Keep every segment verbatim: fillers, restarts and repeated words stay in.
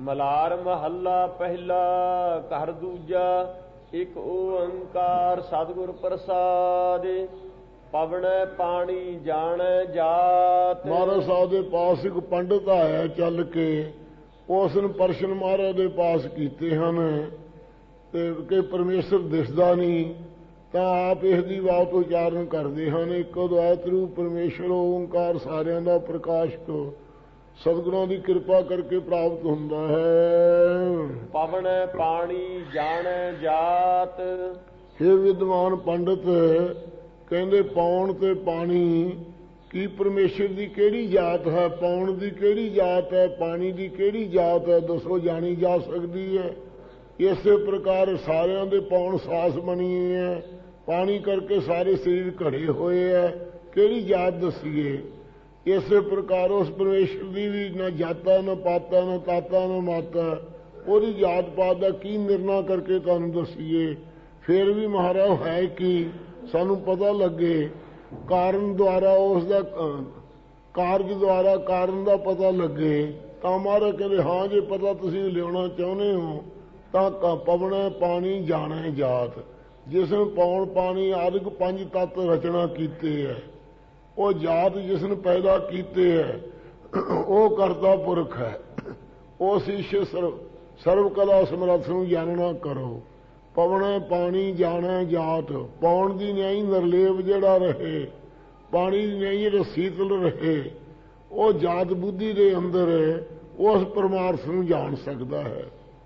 ਮਲਾਰ ਮਹੱਲਾ ਪਹਿਲਾ ਘਰ ਦੂਜਾ। ਇੱਕ ਓੰਕਾਰ ਸਤਿਗੁਰ ਪ੍ਰਸਾਦਿ। ਪਵਣੈ ਪਾਣੀ ਜਾਣੈ ਜਾਤ। ਮਹਾਰਾਜ ਸਾਹਿਬ ਦੇ ਪਾਸ ਇੱਕ ਪੰਡਤ ਆਇਆ ਚੱਲ ਕੇ, ਉਸ ਨੇ ਪ੍ਰਸ਼ਨ ਮਹਾਰਾਜ ਦੇ ਪਾਸ ਕੀਤੇ ਹਨ ਤੇ ਕਿ ਪਰਮੇਸ਼ਰ ਦਿਸਦਾ ਨਹੀਂ, ਤਾਂ ਆਪ ਇਸ ਦੀ ਬਾਤ ਉਚਾਰਨ ਕਰਦੇ ਹਨ। ਇੱਕ ਅਦਵੈਤ ਰੂਪ ਪਰਮੇਸ਼ਰ ਓੰਕਾਰ ਸਾਰਿਆਂ ਦਾ ਪ੍ਰਕਾਸ਼ਕ ਸਤਿਗੁਰਾਂ ਦੀ ਕਿਰਪਾ ਕਰਕੇ ਪ੍ਰਾਪਤ ਹੁੰਦਾ ਹੈ। ਪਵਣੈ ਪਾਣੀ ਜਾਣੈ ਜਾਤ। हे ਵਿਦਵਾਨ ਪੰਡਤ, ਕਹਿੰਦੇ ਪੌਣ ਤੇ ਪਾਣੀ ਕੀ ਪਰਮੇਸ਼ਰ ਦੀ ਕਿਹੜੀ ਜਾਤ ਹੈ? ਪੌਣ ਦੀ ਕਿਹੜੀ ਜਾਤ ਹੈ? ਪਾਣੀ ਦੀ ਕਿਹੜੀ ਜਾਤ ਹੈ? ਦੱਸੋ, ਜਾਣੀ ਜਾ ਸਕਦੀ ਹੈ? ਇਸੇ ਪ੍ਰਕਾਰ ਸਾਰਿਆਂ ਦੇ ਪੌਣ ਸਾਸ ਬਣੀ ਹੈ, ਪਾਣੀ ਕਰਕੇ ਸਾਰੇ ਸਰੀਰ ਘੜੇ ਹੋਏ ਹੈ, ਕਿਹੜੀ ਜਾਤ ਦਸੀਏ? ਇਸੇ ਪ੍ਰਕਾਰ ਉਸ ਪਰਮੇਸ਼ਰ ਦੀ ਵੀ ਨਾ ਜਾਤਾ ਨਾ ਪਾਤਾ ਨਾ ਤਾਤਾ ਨਾ ਮਾਤਾ, ਉਹਦੀ ਜਾਤ ਪਾਤ ਦਾ ਕੀ ਨਿਰਣਾ ਕਰਕੇ ਤੁਹਾਨੂੰ ਦਸੀਏ? ਫਿਰ ਵੀ ਮਹਾਰਾਜ ਹੈ ਕਿ ਸਾਨੂੰ ਪਤਾ ਲੱਗੇ, ਕਾਰਨ ਦੁਆਰਾ ਉਸ ਦਾ ਕਾਰਜ ਦੁਆਰਾ ਕਾਰਨ ਦਾ ਪਤਾ ਲੱਗੇ। ਤਾਂ ਮਹਾਰਾਜ ਕਹਿੰਦੇ ਹਾਂ, ਜੇ ਪਤਾ ਤੁਸੀਂ ਲਿਆਉਣਾ ਚਾਹੁੰਦੇ ਹੋ ਤਾਂ ਪਵਣੈ ਪਾਣੀ ਜਾਣੈ ਜਾਤ। ਜਿਸ ਨੇ ਪੌਣ ਪਾਣੀ ਆਦਿਕ ਪੰਜ ਤੱਤ ਰਚਨਾ ਕੀਤੇ ਹੈ, ਉਹ ਜਾਤ ਜਿਸ ਨੇ ਪੈਦਾ ਕੀਤੇ ਹੈ, ਉਹ ਕਰਤਾ ਪੁਰਖ ਹੈ। ਉਹ ਸ਼ੀਸ਼ ਸਰਵ ਸਰਵ ਕਲਾ ਸਮਰੱਥ ਨੂੰ ਜਾਣਨਾ ਕਰੋ। ਪਵਣੈ ਪਾਣੀ ਜਾਣੈ ਜਾਤ। ਪੌਣ ਦੀ ਨਿਆਈ ਨਿਰਲੇਪ ਜਿਹੜਾ ਰਹੇ, ਪਾਣੀ ਦੀ ਨਿਆਈ ਜਿਹੜਾ ਸੀਤਲ ਰਹੇ, ਉਹ ਜਾਤ ਬੁੱਧੀ ਦੇ ਅੰਦਰ ਉਸ ਪਰਮਾਰਥ ਨੂੰ ਜਾਣ ਸਕਦਾ ਹੈ।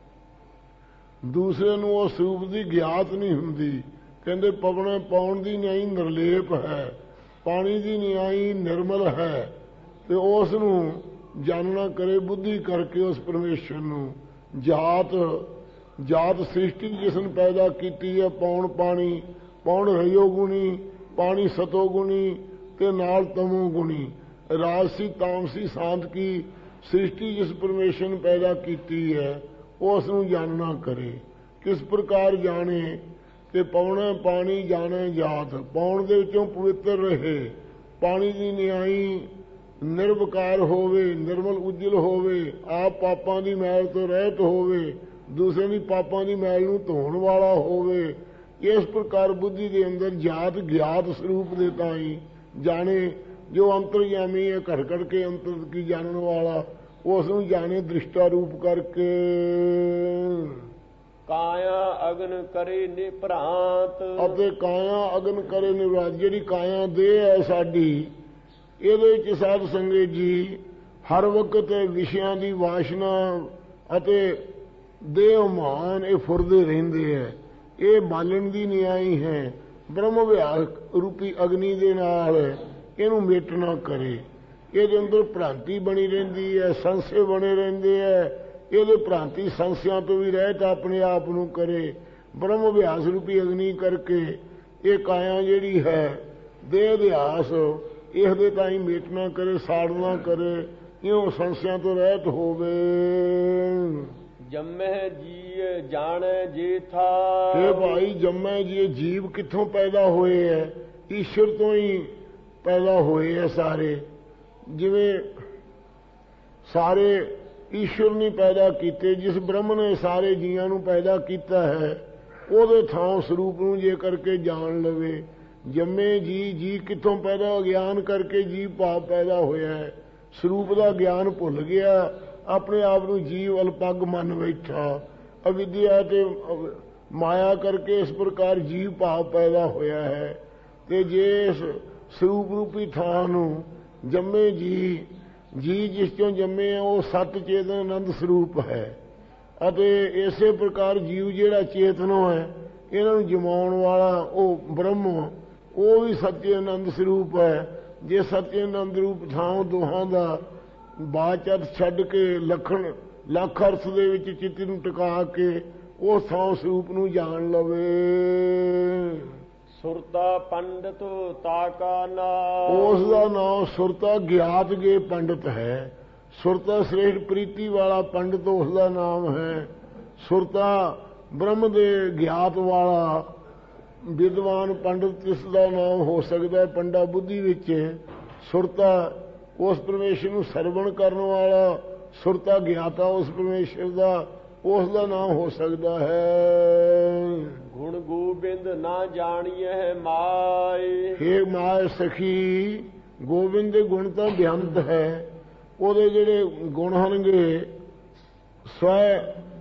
ਦੂਸਰੇ ਨੂੰ ਉਸ ਰੂਪ ਦੀ ਗਿਆਤ ਨਹੀਂ ਹੁੰਦੀ। ਕਹਿੰਦੇ ਪਵਣੈ ਪੌਣ ਦੀ ਨਿਆਈ ਨਿਰਲੇਪ ਹੈ, ਪਾਣੀ ਦੀ ਨਿਆਈ ਨਿਰਮਲ ਹੈ, ਤੇ ਉਸ ਨੂੰ ਜਾਣਨਾ ਕਰੇ ਬੁੱਧੀ ਕਰਕੇ ਉਸ ਪਰਮੇਸ਼ਰ ਨੂੰ। ਜਾਤ ਜਾਤ ਸ੍ਰਿਸ਼ਟੀ ਜਿਸ ਨੇ ਪੈਦਾ ਕੀਤੀ ਹੈ, ਪੌਣ ਪਾਣੀ, ਪੌਣ ਰਜੋ ਗੁਣੀ, ਪਾਣੀ ਸਤੋ ਗੁਣੀ ਤੇ ਨਾਲ ਤਮੋ ਗੁਣੀ, ਰਾਜਸੀ ਤਾਮਸੀ ਸਾਂਤ ਕੀ ਸ੍ਰਿਸ਼ਟੀ ਜਿਸ ਪਰਮੇਸ਼ਰ ਨੇ ਪੈਦਾ ਕੀਤੀ ਹੈ, ਉਸ ਨੂੰ ਜਾਣਨਾ ਕਰੇ। ਕਿਸ ਪ੍ਰਕਾਰ ਜਾਣੇ ਕਿ ਪੌਣਾ ਪਾਣੀ ਜਾਣੇ ਜਾਤ। ਪੌਣ ਦੇ ਵਿੱਚੋਂ ਪਵਿੱਤਰ ਰਹੇ, ਪਾਣੀ ਦੀ ਨਿਆਈ ਨਿਰਵਕਾਰ ਹੋਵੇ, ਨਿਰਮਲ ਉਜਲ ਹੋਵੇ, ਆਪ ਪਾਪਾਂ ਦੀ ਮੈਲ ਤੋਂ ਰਹਿਤ ਹੋਵੇ, ਦੂਸਰੇ ਦੀ ਪਾਪਾਂ ਦੀ ਮੈਲ ਨੂੰ ਧੋਣ ਵਾਲਾ ਹੋਵੇ। ਇਸ ਪ੍ਰਕਾਰ ਬੁੱਧੀ ਦੇ ਅੰਦਰ ਜਾਤ ਗਿਆਤ ਸਰੂਪ ਦੇ ਤਾਈ ਜਾਣੇ। ਜੋ ਅੰਤਰਯਾਮੀ ਹੈ, ਘੜ ਘੜ ਕੇ ਅੰਤਰ ਕੀ ਜਾਣਨ ਵਾਲਾ, ਉਸ ਨੂੰ ਜਾਣੇ ਦ੍ਰਿਸ਼ਟਾ ਰੂਪ ਕਰਕੇ। ਕਾਇਆ ਅਗਨ ਕਰੇ ਨਿਭ੍ਰਾਂਤ। ਅਤੇ ਕਾਇਆ ਅਗਨ ਕਰੇ ਨਿਭ੍ਰਾਂਤ। ਜਿਹੜੀ ਕਾਇਆ ਦੇਹ ਹੈ ਸਾਡੀ, ਇਹਦੇ ਵਿੱਚ ਸਾਧ ਸੰਗਤ ਜੀ ਹਰ ਵਕਤ ਵਿਸ਼ਿਆਂ ਦੀ ਵਾਸ਼ਨਾ ਅਤੇ ਦੇਹ ਮਾਨ ਇਹ ਫੁਰਦੇ ਰਹਿੰਦੇ ਹੈ। ਇਹ ਬਾਲਣ ਦੀ ਨਿਆਈ ਹੈ। ਬ੍ਰਹਮ ਵਿਆਸ ਰੂਪੀ ਅਗਨੀ ਦੇ ਨਾਲ ਇਹਨੂੰ ਮੇਟਣਾ ਕਰੇ। ਇਹਦੇ ਅੰਦਰ ਭ੍ਰਾਂਤੀ ਬਣੀ ਰਹਿੰਦੀ ਹੈ, ਸੰਸ਼ੇ ਬਣੇ ਰਹਿੰਦੇ ਹੈ। ਇਹਦੇ ਭ੍ਰਾਂਤੀ ਸੰਸ਼ਿਆਂ ਤੋਂ ਵੀ ਰਹਿਤ ਆਪਣੇ ਆਪ ਨੂੰ ਕਰੇ। ਬ੍ਰਹਮ ਵਿਆਸ ਰੂਪੀ ਅਗਨੀ ਕਰਕੇ ਇਹ ਕਾਇਆ ਜਿਹੜੀ ਹੈ ਦੇਹ ਅਧਿਆਸ, ਇਸ ਦੇ ਤਾਈਂ ਮੇਟਣਾ ਕਰੇ, ਸਾੜਨਾ ਕਰੇ, ਇਉਂ ਸੰਸ਼ਿਆਂ ਤੋਂ ਰਹਿਤ ਹੋਵੇ। ਜੰਮੈ ਜੀ ਜਾਣੈ ਜੇਥਾ। ਇਹ ਭਾਈ ਜੰਮੈ ਜੀ ਜੀਵ ਕਿੱਥੋਂ ਪੈਦਾ ਹੋਏ ਹੈ? ਈਸ਼ਵਰ ਤੋਂ ਹੀ ਪੈਦਾ ਹੋਏ ਹੈ ਸਾਰੇ। ਜਿਵੇਂ ਸਾਰੇ ਈਸ਼ਵਰ ਨੇ ਪੈਦਾ ਕੀਤੇ, ਜਿਸ ਬ੍ਰਹਮ ਨੇ ਸਾਰੇ ਜੀਆਂ ਨੂੰ ਪੈਦਾ ਕੀਤਾ ਹੈ, ਉਹਦੇ ਥਾਂ ਸਰੂਪ ਨੂੰ ਜੇ ਕਰਕੇ ਜਾਣ ਲਵੇ। ਜੰਮੇ ਜੀ, ਜੀ ਕਿੱਥੋਂ ਪੈਦਾ? ਗਿਆਨ ਕਰਕੇ ਜੀਵ ਭਾਵ ਪੈਦਾ ਹੋਇਆ ਹੈ। ਸਰੂਪ ਦਾ ਗਿਆਨ ਭੁੱਲ ਗਿਆ, ਆਪਣੇ ਆਪ ਨੂੰ ਜੀਵ ਅਲਪੱਗ ਮੰਨ ਬੈਠਾ। ਅਵਿਦਿਆ ਤੇ ਮਾਇਆ ਕਰਕੇ ਇਸ ਪ੍ਰਕਾਰ ਜੀਵ ਭਾਵ ਪੈਦਾ ਹੋਇਆ ਹੈ। ਤੇ ਜੇ ਇਸ ਸਰੂਪ ਰੂਪੀ ਥਾਂ ਨੂੰ ਜੰਮੇ ਜੀ, ਜੀ ਜਿਸ ਤੋਂ ਜੰਮੇ ਆ ਉਹ ਸਤ ਚੇਤਨ ਆਨੰਦ ਸਰੂਪ ਹੈ। ਅਤੇ ਇਸੇ ਪ੍ਰਕਾਰ ਜੀਵ ਜਿਹੜਾ ਚੇਤਨੋ ਹੈ, ਇਹਨਾਂ ਨੂੰ ਜਮਾਉਣ ਵਾਲਾ ਉਹ ਬ੍ਰਹਮ, ਉਹ ਵੀ ਸੱਚੇ ਆਨੰਦ ਸਰੂਪ ਹੈ। ਜੇ ਸੱਚੇ ਆਨੰਦ ਰੂਪ ਥਾਂ ਦੋਹਾਂ ਦਾ ਬਾਚਤ ਛੱਡ ਕੇ ਲਖਣ ਲੱਖ ਅਰਥ ਦੇ ਵਿੱਚ ਚਿੱਤ ਨੂੰ ਟਿਕਾ ਕੇ ਉਹ ਥਾਂ ਸਰੂਪ ਨੂੰ ਜਾਣ ਲਵੇ। ਸੁਰਤਾ ਪੰਡਤ ਤਾਕਾ ਨਾਮ। ਉਸ ਦਾ ਨਾਮ ਸੁਰਤਾ ਗਿਆਤ ਗੇ ਪੰਡਤ ਹੈ। ਸੁਰਤਾ ਸ੍ਰੇਸ਼ਟ ਪ੍ਰੀਤੀ ਵਾਲਾ ਪੰਡਤ ਉਸ ਦਾ ਨਾਮ ਹੈ। ਸੁਰਤਾ ਬ੍ਰਹਮ ਦੇ ਗਿਆਤ ਵਾਲਾ ਵਿਦਵਾਨ ਪੰਡਤ ਇਸ ਦਾ ਨਾਮ ਹੋ ਸਕਦਾ ਹੈ। ਪੰਡਾ ਬੁੱਧੀ ਵਿੱਚ ਸੁਰਤਾ ਉਸ ਪਰਮੇਸ਼ਰ ਨੂੰ ਸਰਵਣ ਕਰਨ ਵਾਲਾ, ਸੁਰਤਾ ਗਿਆਤਾ ਉਸ ਪਰਮੇਸ਼ਰ ਦਾ, ਉਸ ਦਾ ਨਾਮ ਹੋ ਸਕਦਾ ਹੈ। ਗੁਣ ਗੋਬਿੰਦ ਨਾ ਜਾਣੀਐ ਮਾਏ। ਹੇ ਮਾਏ ਸਖੀ, ਗੋਬਿੰਦ ਦੇ ਗੁਣ ਤਾਂ ਬੇਅੰਤ ਹੈ। ਉਹਦੇ ਜਿਹੜੇ ਗੁਣ ਹੋਣਗੇ ਸਵੈ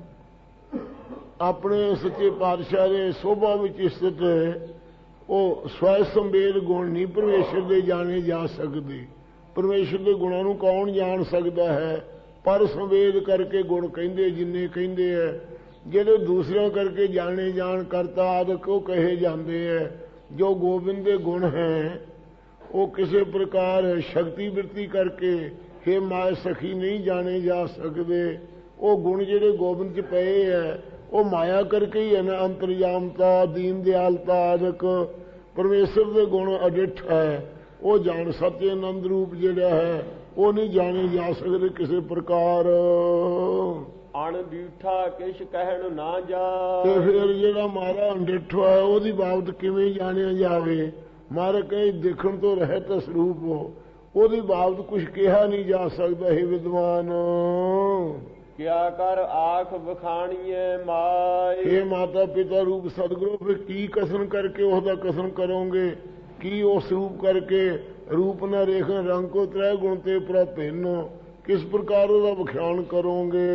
ਆਪਣੇ ਸੱਚੇ ਪਾਤਸ਼ਾਹ ਦੇ ਸੋਭਾ ਵਿੱਚ ਸਥਿਤ, ਉਹ ਸਵੈ ਸੰਵੇਦ ਗੁਣ ਨਹੀਂ ਪਰਮੇਸ਼ਰ ਦੇ ਜਾਣੇ ਜਾ ਸਕਦੇ। ਪਰਮੇਸ਼ਰ ਦੇ ਗੁਣਾਂ ਨੂੰ ਕੌਣ ਜਾਣ ਸਕਦਾ ਹੈ? ਪਰ ਸੰਵੇਦ ਕਰਕੇ ਗੁਣ ਕਹਿੰਦੇ ਜਿੰਨੇ ਕਹਿੰਦੇ ਹੈ, ਜਿਹੜੇ ਦੂਸਰਿਆਂ ਕਰਕੇ ਜਾਣੇ ਜਾਣ ਕਰਤਾ ਆਦਿਕ ਉਹ ਕਹੇ ਜਾਂਦੇ ਹੈ। ਜੋ ਗੋਬਿੰਦ ਦੇ ਗੁਣ ਹੈ ਉਹ ਕਿਸੇ ਪ੍ਰਕਾਰ ਸ਼ਕਤੀ ਬਿਰਤੀ ਕਰਕੇ ਹੇ ਮਾਏ ਸਖੀ ਨਹੀਂ ਜਾਣੇ ਜਾ ਸਕਦੇ। ਉਹ ਗੁਣ ਜਿਹੜੇ ਗੋਬਿੰਦ 'ਚ ਪਏ ਹੈ ਉਹ ਮਾਇਆ ਕਰਕੇ ਹੀ ਹੈ ਨਾ, ਅੰਤਰਜਾਮਤਾ, ਦੀਨ ਦਿਆਲਤਾ ਆਦਿਕ। ਪਰਮੇਸ਼ਰ ਦੇ ਗੁਣ ਅਡਿੱਠ ਹੈ, ਉਹ ਜਾਣ ਸੱਚੇ ਆਨੰਦ ਰੂਪ ਜਿਹੜਾ ਹੈ ਉਹ ਨਹੀਂ ਜਾਣੇ ਜਾ ਸਕਦੇ ਕਿਸੇ ਪ੍ਰਕਾਰ। ਅਣ ਡਿਠਾ ਕਿਛ ਕਹਿਣ ਨਾ ਜਾ। ਤੇ ਫਿਰ ਜਿਹੜਾ ਮਾਰਾ ਅੰਡਿਠਾ ਹੈ ਉਹਦੀ ਬਾਬਤ ਕਿਵੇਂ ਜਾਣਿਆ ਜਾਵੇ? ਮਾਰਾ ਕਹੇ ਦੇਖਣ ਤੋਂ ਰਹਿਤ ਸਰੂਪ ਹੋ, ਉਹਦੀ ਬਾਬਤ ਕੁਛ ਕਿਹਾ ਨਹੀਂ ਜਾ ਸਕਦਾ। ਹੈ ਵਿਦਵਾਨ ਕਿਆ ਕਰ ਆਖ ਵਖਾਣੀਐ ਮਾਏ। ਇਹ ਮਾਤਾ ਪਿਤਾ ਰੂਪ ਸਤਿਗੁਰੂ ਫਿਰ ਕੀ ਕਸਨ ਕਰਕੇ ਉਹਦਾ ਕਸਨ ਕਰੋਗੇ? ਕੀ ਉਸ ਰੂਪ ਕਰਕੇ ਰੂਪ ਨਾ ਰੇਖਨ ਰੰਗ ਕੋ ਤ੍ਰੈ ਗੁਣ ਤੇ ਪ੍ਰਭਿੰਨ, ਕਿਸ ਪ੍ਰਕਾਰ ਉਹਦਾ ਵਿਖਿਆਨ ਕਰੋਗੇ?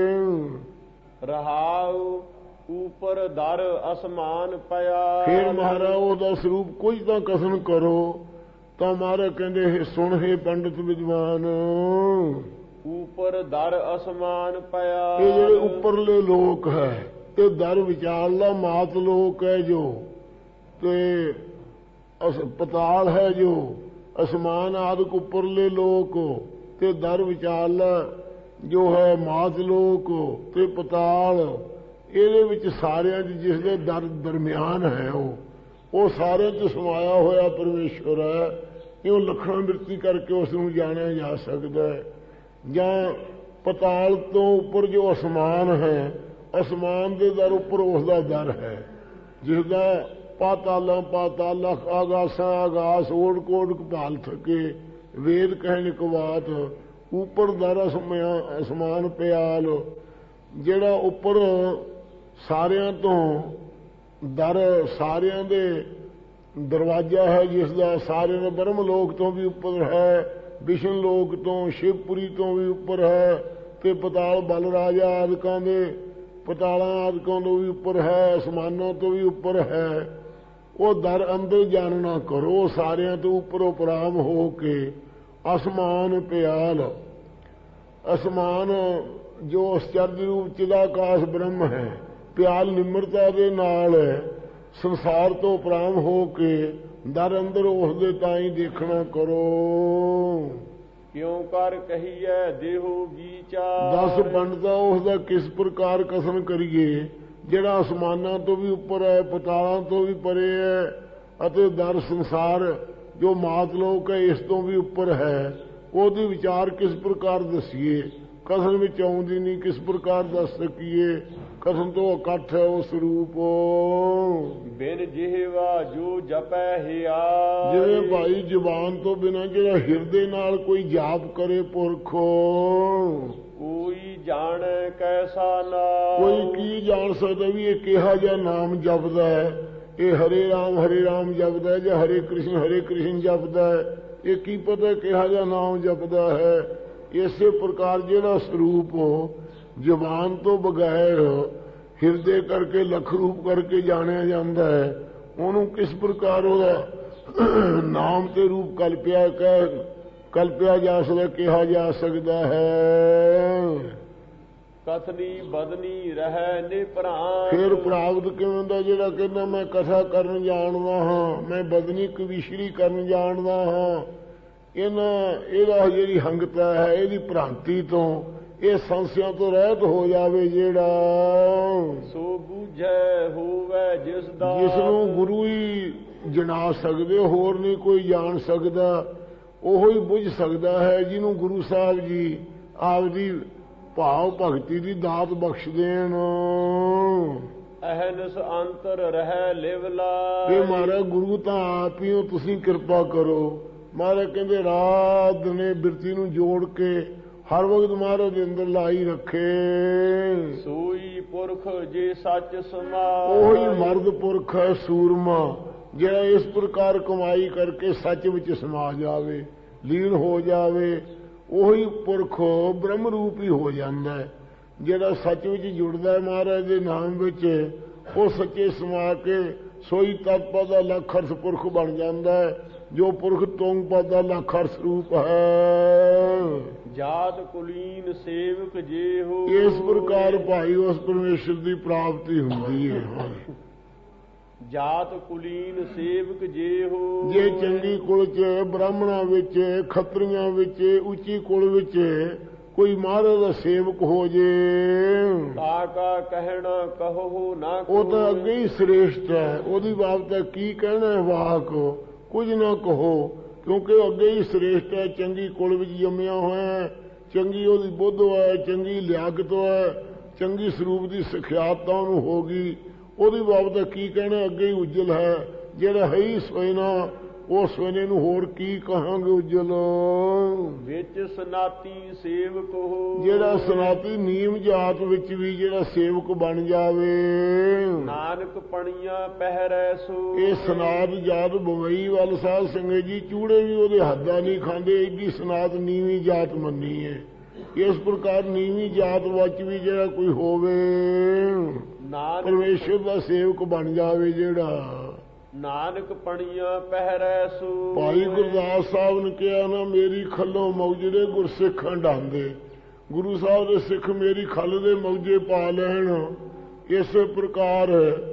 ਰਹਾਉ ਉਪਰ ਦਰ ਅਸਮਾਨ ਪਿਆ। ਫਿਰ ਮਹਾਰਾਜ ਉਹਦਾ ਸਰੂਪ ਕੁਝ ਤਾਂ ਕਸਨ ਕਰੋ। ਤਾਂ ਮਹਾਰਾਜ ਕਹਿੰਦੇ ਹੈ ਸੁਣ ਹੈ ਪੰਡਿਤ ਵਿਦਵਾਨ, ਉਪਰ ਦਰ ਅਸਮਾਨ ਪਿਆ। ਇਹ ਜਿਹੜੇ ਉੱਪਰਲੇ ਲੋਕ ਹੈ ਇਹ ਦਰ ਵਿਚਾਰਲਾ ਮਾਤ ਲੋਕ ਹੈ ਜੋ, ਤੇ ਪਤਾਲ ਹੈ ਜੋ, ਅਸਮਾਨ ਆਦਿਕ ਉੱਪਰਲੇ ਲੋਕ, ਤੇ ਦਰ ਵਿਚਾਰਲਾ ਜੋ ਹੈ ਮਾਤ ਲੋਕ ਤੇ ਪਤਾਲ। ਇਹਦੇ ਵਿੱਚ ਸਾਰਿਆਂ 'ਚ ਜਿਸ ਦੇ ਦਰ ਦਰਮਿਆਨ ਹੈ ਉਹ ਉਹ ਸਾਰਿਆਂ 'ਚ ਸਮਾਇਆ ਹੋਇਆ ਪਰਮੇਸ਼ਵਰ ਹੈ। ਇਹ ਲੱਖਾਂ ਬਿਰਤੀ ਕਰਕੇ ਉਸ ਨੂੰ ਜਾਣਿਆ ਜਾ ਸਕਦਾ ਹੈ। ਜਾਂ ਪਤਾਲ ਤੋਂ ਉੱਪਰ ਜੋ ਅਸਮਾਨ ਹੈ, ਅਸਮਾਨ ਦੇ ਦਰ ਉੱਪਰ ਉਸ ਦਾ ਦਰ ਹੈ, ਜਿਸ ਦਾ ਪਾਤਾਲਾਂ ਪਾਤਾਲਾਂ ਆਗਾਸਾਂ ਆਗਾਸ ਓੜ ਕੋੜ ਭਾਲ ਥਕੇ ਵੇਦ ਕਹਿਣ ਇੱਕ ਬਾਤ। ਉੱਪਰ ਦਰ ਅਸਮਾਨ ਪਿਆਲ, ਜਿਹੜਾ ਉੱਪਰ ਸਾਰਿਆਂ ਤੋਂ ਦਰ ਸਾਰਿਆਂ ਦੇ ਦਰਵਾਜ਼ਾ ਹੈ, ਜਿਸ ਦਾ ਸਾਰਿਆਂ ਦਾ ਬ੍ਰਹਮ ਲੋਕ ਤੋਂ ਵੀ ਉੱਪਰ ਹੈ, ਵਿਸ਼ਨ ਲੋਕ ਤੋਂ ਸ਼ਿਵਪੁਰੀ ਤੋਂ ਵੀ ਉੱਪਰ ਹੈ, ਤੇ ਪਤਾਲ ਬਲ ਰਾਜਾ ਆਦਿਕਾਂ ਦੇ ਪਤਾਲਾਂ ਆਦਿਕਾਂ ਤੋਂ ਵੀ ਉੱਪਰ ਹੈ, ਅਸਮਾਨਾਂ ਤੋਂ ਵੀ ਉੱਪਰ ਹੈ। ਉਹ ਦਰ ਅੰਦਰ ਜਾਣਨਾ ਕਰੋ, ਸਾਰਿਆਂ ਤੋਂ ਉੱਪਰ ਉਪਰਾਮ ਹੋ ਕੇ ਅਸਮਾਨ ਪਿਆਲ। ਅਸਮਾਨ ਜੋ ਅਸਚਰਜ ਰੂਪ ਚਿਦਾਕਾਸ਼ ਬ੍ਰਹਮ ਹੈ, ਪਿਆਲ ਨਿਮਰਤਾ ਦੇ ਨਾਲ ਸੰਸਾਰ ਤੋਂ ਉਪਰਾਮ ਹੋ ਕੇ ਦਰ ਅੰਦਰ ਉਸ ਦੇ ਤਾਈਂ ਦੇਖਣਾ ਕਰੋ। ਕਿਉਂ ਕਰ ਕਹੀਐ ਦੇਹੋ ਵਿਚਾਰ। ਦਸ ਪੰਡਤਾ ਉਸ ਦਾ ਕਿਸ ਪ੍ਰਕਾਰ ਕਸਨ ਕਰੀਏ, ਜਿਹੜਾ ਅਸਮਾਨਾਂ ਤੋਂ ਵੀ ਉੱਪਰ ਹੈ, ਪਤਾਲਾਂ ਤੋਂ ਵੀ ਪਰੇ ਹੈ, ਅਤੇ ਦਰ ਸੰਸਾਰ ਜੋ ਮਾਤ ਲੋਕ ਹੈ ਇਸ ਤੋਂ ਵੀ ਉੱਪਰ ਹੈ। ਉਹਦੀ ਵਿਚਾਰ ਕਿਸ ਪ੍ਰਕਾਰ ਦਸੀਏ? ਕਸਨ ਵਿੱਚ ਆਉਂਦੀ ਨਹੀਂ, ਕਿਸ ਪ੍ਰਕਾਰ ਦੱਸ ਸਕੀਏ? ਕਸਨ ਤੋਂ ਇਕੱਠ ਹੈ ਉਹ ਸਰੂਪ। ਬਿਨ ਜਿਹਵਾ ਜੋ ਜਪੈ ਹਿਆ। ਜਿਵੇਂ ਭਾਈ ਜ਼ੁਬਾਨ ਤੋਂ ਬਿਨਾਂ ਜਿਹੜਾ ਹਿਰਦੇ ਨਾਲ ਕੋਈ ਜਾਪ ਕਰੇ ਪੁਰਖੋ, ਕੋਈ ਜਾਣੈ ਕੈਸਾ ਨਾ। ਕੋਈ ਕੀ ਜਾਣ ਸਕਦਾ ਵੀ ਇਹ ਕਿਹਾ ਜਿਹਾ ਨਾਮ ਜਪਦਾ ਹੈ? ਇਹ ਹਰੇ ਰਾਮ ਹਰੇ ਰਾਮ ਜਪਦਾ ਹੈ ਜਾਂ ਹਰੇ ਕ੍ਰਿਸ਼ਨ ਹਰੇ ਕ੍ਰਿਸ਼ਨ ਜਪਦਾ ਹੈ? ਇਹ ਕੀ ਪਤਾ ਕਿਹਾ ਜਿਹਾ ਨਾਮ ਜਪਦਾ ਹੈ? ਇਸੇ ਪ੍ਰਕਾਰ ਜਿਹੜਾ ਸਰੂਪ ਜ਼ੁਬਾਨ ਤੋਂ ਬਗੈਰ ਹਿਰਦੇ ਕਰਕੇ ਲੱਖ ਰੂਪ ਕਰਕੇ ਜਾਣਿਆ ਜਾਂਦਾ ਹੈ, ਉਹਨੂੰ ਕਿਸ ਪ੍ਰਕਾਰ ਉਹਦਾ ਨਾਮ ਤੇ ਰੂਪ ਕਲਪਿਆ ਕਹਿ ਕਲਪਿਆ ਜਾ ਸਕਦਾ, ਕਿਹਾ ਜਾ ਸਕਦਾ ਹੈ? ਕਥਨੀ ਬਦਨੀ ਰਹਿ ਨਿਪਰਾਨ। ਫਿਰ ਪ੍ਰਾਪਤ ਕਿਵੇਂ ਹੁੰਦਾ? ਜਿਹੜਾ ਕਹਿੰਦਾ ਮੈਂ ਕਥਾ ਕਰਨ ਜਾਣਦਾ ਹਾਂ, ਮੈਂ ਬਦਨੀ ਕਵਿਸ਼ਰੀ ਕਰਨ ਜਾਣਦਾ ਹਾਂ, ਇਹਨਾਂ ਇਹਦਾ ਜਿਹੜੀ ਹੰਗਤਾ ਹੈ ਇਹਦੀ ਭ੍ਰਾਂਤੀ ਤੋਂ, ਇਹ ਸੰਸਿਆਂ ਤੋਂ ਰਹਿਤ ਹੋ ਜਾਵੇ। ਜਿਹੜਾ ਸੋ ਬੂਝੈ ਹੋਵੇ ਜਿਸ ਦਾ, ਜਿਸ ਨੂੰ ਗੁਰੂ ਹੀ ਜਣਾ ਸਕਦੇ, ਹੋਰ ਨਹੀਂ ਕੋਈ ਜਾਣ ਸਕਦਾ, ਉਹੋ ਹੀ ਬੁੱਝ ਸਕਦਾ ਹੈ ਜਿਹਨੂੰ ਗੁਰੂ ਸਾਹਿਬ ਜੀ ਆਪਦੀ ਭਾਵ ਭਗਤੀ ਦੀ ਦਾਤ ਬਖਸ਼ ਦੇਣ। ਅਹਨਸ ਅੰਤਰ ਰਹਿ ਲਿਵਲਾ। ਇਹ ਮਹਾਰਾਜ ਗੁਰੂ ਤਾਂ ਆਪ ਹੀ ਹੋ, ਤੁਸੀਂ ਕਿਰਪਾ ਕਰੋ। ਮਹਾਰਾਜ ਕਹਿੰਦੇ ਰਾਤ ਨੇ ਬਿਰਤੀ ਨੂੰ ਜੋੜ ਕੇ ਹਰ ਵਕਤ ਮਹਾਰਾਜ ਦੇ ਅੰਦਰ ਲਾਈ ਰੱਖੇ। ਸੋਈ ਪੁਰਖ ਜੇ ਸੱਚ ਸਮਾਏ, ਉਹੀ ਮਰਦ ਪੁਰਖ ਹੈ ਸੂਰਮਾ, ਜਿਹੜਾ ਇਸ ਪ੍ਰਕਾਰ ਕਮਾਈ ਕਰਕੇ ਸੱਚ ਵਿੱਚ ਸਮਾ ਜਾਵੇ, ਲੀਨ ਹੋ ਜਾਵੇ। ਉਹੀ ਪੁਰਖ ਬ੍ਰਹਮ ਰੂਪ ਹੀ ਹੋ ਜਾਂਦਾ ਹੈ। ਜਿਹੜਾ ਸੱਚ ਵਿੱਚ ਜੁੜਦਾ ਹੈ ਮਹਾਰਾਜ ਦੇ ਨਾਮ ਵਿੱਚ, ਉਹ ਸੱਚੇ ਸਮਾ ਕੇ ਸੋਈ ਤਤਪਦ ਦਾ ਲੱਖ ਅਰਥ ਪੁਰਖ ਬਣ ਜਾਂਦਾ ਹੈ, ਜੋ ਪੁਰਖ ਤੁੰਗ ਪਦ ਦਾ ਲੱਖ ਅਰਥ ਰੂਪ ਹੈ। ਜਾਤ ਕੁਲੀਨ ਸੇਵਕ ਜੇ ਹੋ, ਇਸ ਪ੍ਰਕਾਰ ਭਾਈ ਉਸ ਪਰਮੇਸ਼ਰ ਦੀ ਪ੍ਰਾਪਤੀ ਹੁੰਦੀ ਹੈ। ਜਾਤ ਕੁਲੀਨ ਸੇਵਕ ਜੇ ਹੋ, ਜੇ ਚੰਗੀ ਕੁਲ ਚ, ਬ੍ਰਾਹਮਣਾਂ ਵਿੱਚ, ਖੱਤਰੀਆਂ ਵਿੱਚ, ਉੱਚੀ ਕੁਲ ਵਿੱਚ ਕੋਈ ਮਹਾਰਾਜ ਦਾ ਸੇਵਕ ਹੋ ਜੇ, ਤਾ ਕਾ ਕਹਿਣਾ ਕਹੋ ਨਾ, ਉਹ ਤਾਂ ਅੱਗੇ ਹੀ ਸ੍ਰੇਸ਼ਟ ਹੈ। ਉਹਦੀ ਬਾਬਤ ਕੀ ਕਹਿਣਾ ਹੈ, ਵਾਕ ਕੁਝ ਨਾ ਕਹੋ, ਕਿਉਂਕਿ ਉਹ ਅੱਗੇ ਹੀ ਸ੍ਰੇਸ਼ਟ ਹੈ। ਚੰਗੀ ਕੁਲ ਵਿੱਚ ਜੰਮਿਆ ਹੋਇਆ, ਚੰਗੀ ਉਹਦੀ ਬੁੱਧ ਹੈ, ਚੰਗੀ ਲਿਆਕਤ ਹੈ, ਚੰਗੀ ਸਰੂਪ ਦੀ ਸਿਖਿਆਤ ਉਹਨੂੰ ਹੋ ਗਈ। ਉਹਦੀ ਬਾਬਤ ਕੀ ਕਹਿਣਾ, ਅੱਗੇ ਹੀ ਉਜਲ ਹੈ। ਜਿਹੜਾ ਹੈ ਹੀ ਸੋਇਨਾ, ਉਹ ਸੋਇਨੇ ਨੂੰ ਹੋਰ ਕੀ ਕਹਾਂਗੇ ਉਜਲ। ਵਿੱਚ ਸਨਾਤੀ ਸੇਵਕ ਹੋ, ਜਿਹੜਾ ਸਨਾਤੀ ਨੀਮ ਜਾਤ ਵਿੱਚ ਵੀ ਜਿਹੜਾ ਸੇਵਕ ਬਣ ਜਾਵੇ, ਨਾਨਕ ਪਣੀਆਂ ਪਹਿਰੈ ਸੋ। ਇਹ ਸਨਾਤ ਜਾਤ ਬੰਬਈ ਵੱਲ ਸਾਧ ਸੰਗਤ ਜੀ ਚੂੜੇ ਵੀ ਉਹਦੇ ਹੱਦਾਂ ਨਹੀਂ ਖਾਂਦੇ, ਏਡੀ ਸਨਾਤ ਨੀਵੀਂ ਜਾਤ ਮੰਨੀ ਹੈ। ਇਸ ਪ੍ਰਕਾਰ ਨੀਵੀਂ ਜਾਤ ਵਿੱਚ ਵੀ ਜਿਹੜਾ ਕੋਈ ਹੋਵੇ, ਪਰਮੇਸ਼ਰ ਦਾ ਸੇਵਕ ਬਣ ਜਾਵੇ ਜਿਹੜਾ, ਨਾਨਕ ਪਣੀਆਂ ਪਹਿਰੈ ਸੋ। ਭਾਈ ਗੁਰਦਾਸ ਸਾਹਿਬ ਨੇ ਕਿਹਾ ਨਾ, ਮੇਰੀ ਖੱਲੋਂ ਮੌਜੜੇ ਗੁਰਸਿੱਖਾਂ ਢਾਂਦੇ। ਗੁਰੂ ਸਾਹਿਬ ਦੇ ਸਿੱਖ ਮੇਰੀ ਖੱਲ ਦੇ ਮੌਜੇ ਪਾ ਲੈਣ। ਇਸੇ ਪ੍ਰਕਾਰ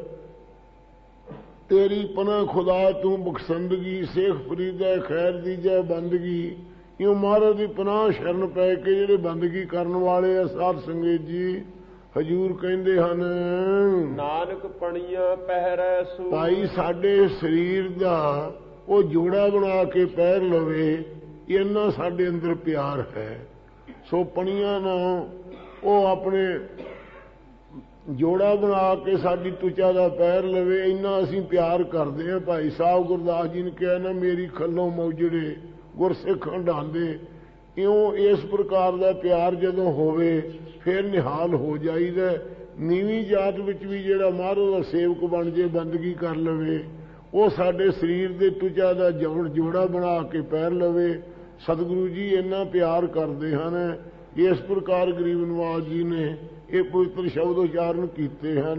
ਤੇਰੀ ਪਨਾ ਖੁਦਾ ਤੂੰ ਬਖਸ਼ੰਦਗੀ, ਸੇਖ ਫਰੀਦਾ ਖੈਰ ਦੀ ਜੈ ਬੰਦਗੀ। ਇਉਂ ਮਹਾਰਾਜ ਦੀ ਪਨਾਹ ਸ਼ਰਨ ਪੈ ਕੇ ਜਿਹੜੇ ਬੰਦਗੀ ਕਰਨ ਵਾਲੇ ਆ ਸਾਧ ਸੰਗਤ ਜੀ, ਹਜੂਰ ਕਹਿੰਦੇ ਹਨ, ਨਾਨਕ ਪਣੀਆਂ ਪਹਿਰੈ ਸੋ। ਭਾਈ ਸਾਡੇ ਸਰੀਰ ਦਾ ਉਹ ਜੋੜਾ ਬਣਾ ਕੇ ਪਹਿਰ ਲਵੇ, ਇੰਨਾ ਸਾਡੇ ਅੰਦਰ ਪਿਆਰ ਹੈ। ਸੋ ਪਣੀਆਂ ਨਾਲ ਉਹ ਆਪਣੇ ਜੋੜਾ ਬਣਾ ਕੇ ਸਾਡੀ ਤੁਚਾ ਦਾ ਪਹਿਰ ਲਵੇ, ਇੰਨਾ ਅਸੀਂ ਪਿਆਰ ਕਰਦੇ ਹਾਂ। ਭਾਈ ਸਾਹਿਬ ਗੁਰਦਾਸ ਜੀ ਨੇ ਕਿਹਾ ਨਾ, ਮੇਰੀ ਖੱਲੋਂ ਮੌਜੜੇ ਗੁਰਸਿੱਖ ਹੰਡਾਉਂਦੇ। ਇਉਂ ਇਸ ਪ੍ਰਕਾਰ ਦਾ ਪਿਆਰ ਜਦੋਂ ਹੋਵੇ ਫਿਰ ਨਿਹਾਲ ਹੋ ਜਾਈਦਾ। ਨੀਵੀਂ ਜਾਤ ਵਿੱਚ ਵੀ ਜਿਹੜਾ ਮਹਾਰਾਜ ਦਾ ਸੇਵਕ ਬਣ ਜੇ, ਬੰਦਗੀ ਕਰ ਲਵੇ, ਉਹ ਸਾਡੇ ਸਰੀਰ ਦੇ ਤੁਚਾ ਦਾ ਜੋੜਾ ਬਣਾ ਕੇ ਪਹਿਰ ਲਵੇ। ਸਤਿਗੁਰੂ ਜੀ ਇੰਨਾ ਪਿਆਰ ਕਰਦੇ ਹਨ। ਇਸ ਪ੍ਰਕਾਰ ਗਰੀਬ ਨਵਾਜ ਜੀ ਨੇ ਇਹ ਪਵਿੱਤਰ ਸ਼ਬਦ ਉਚਾਰਨ ਕੀਤੇ ਹਨ।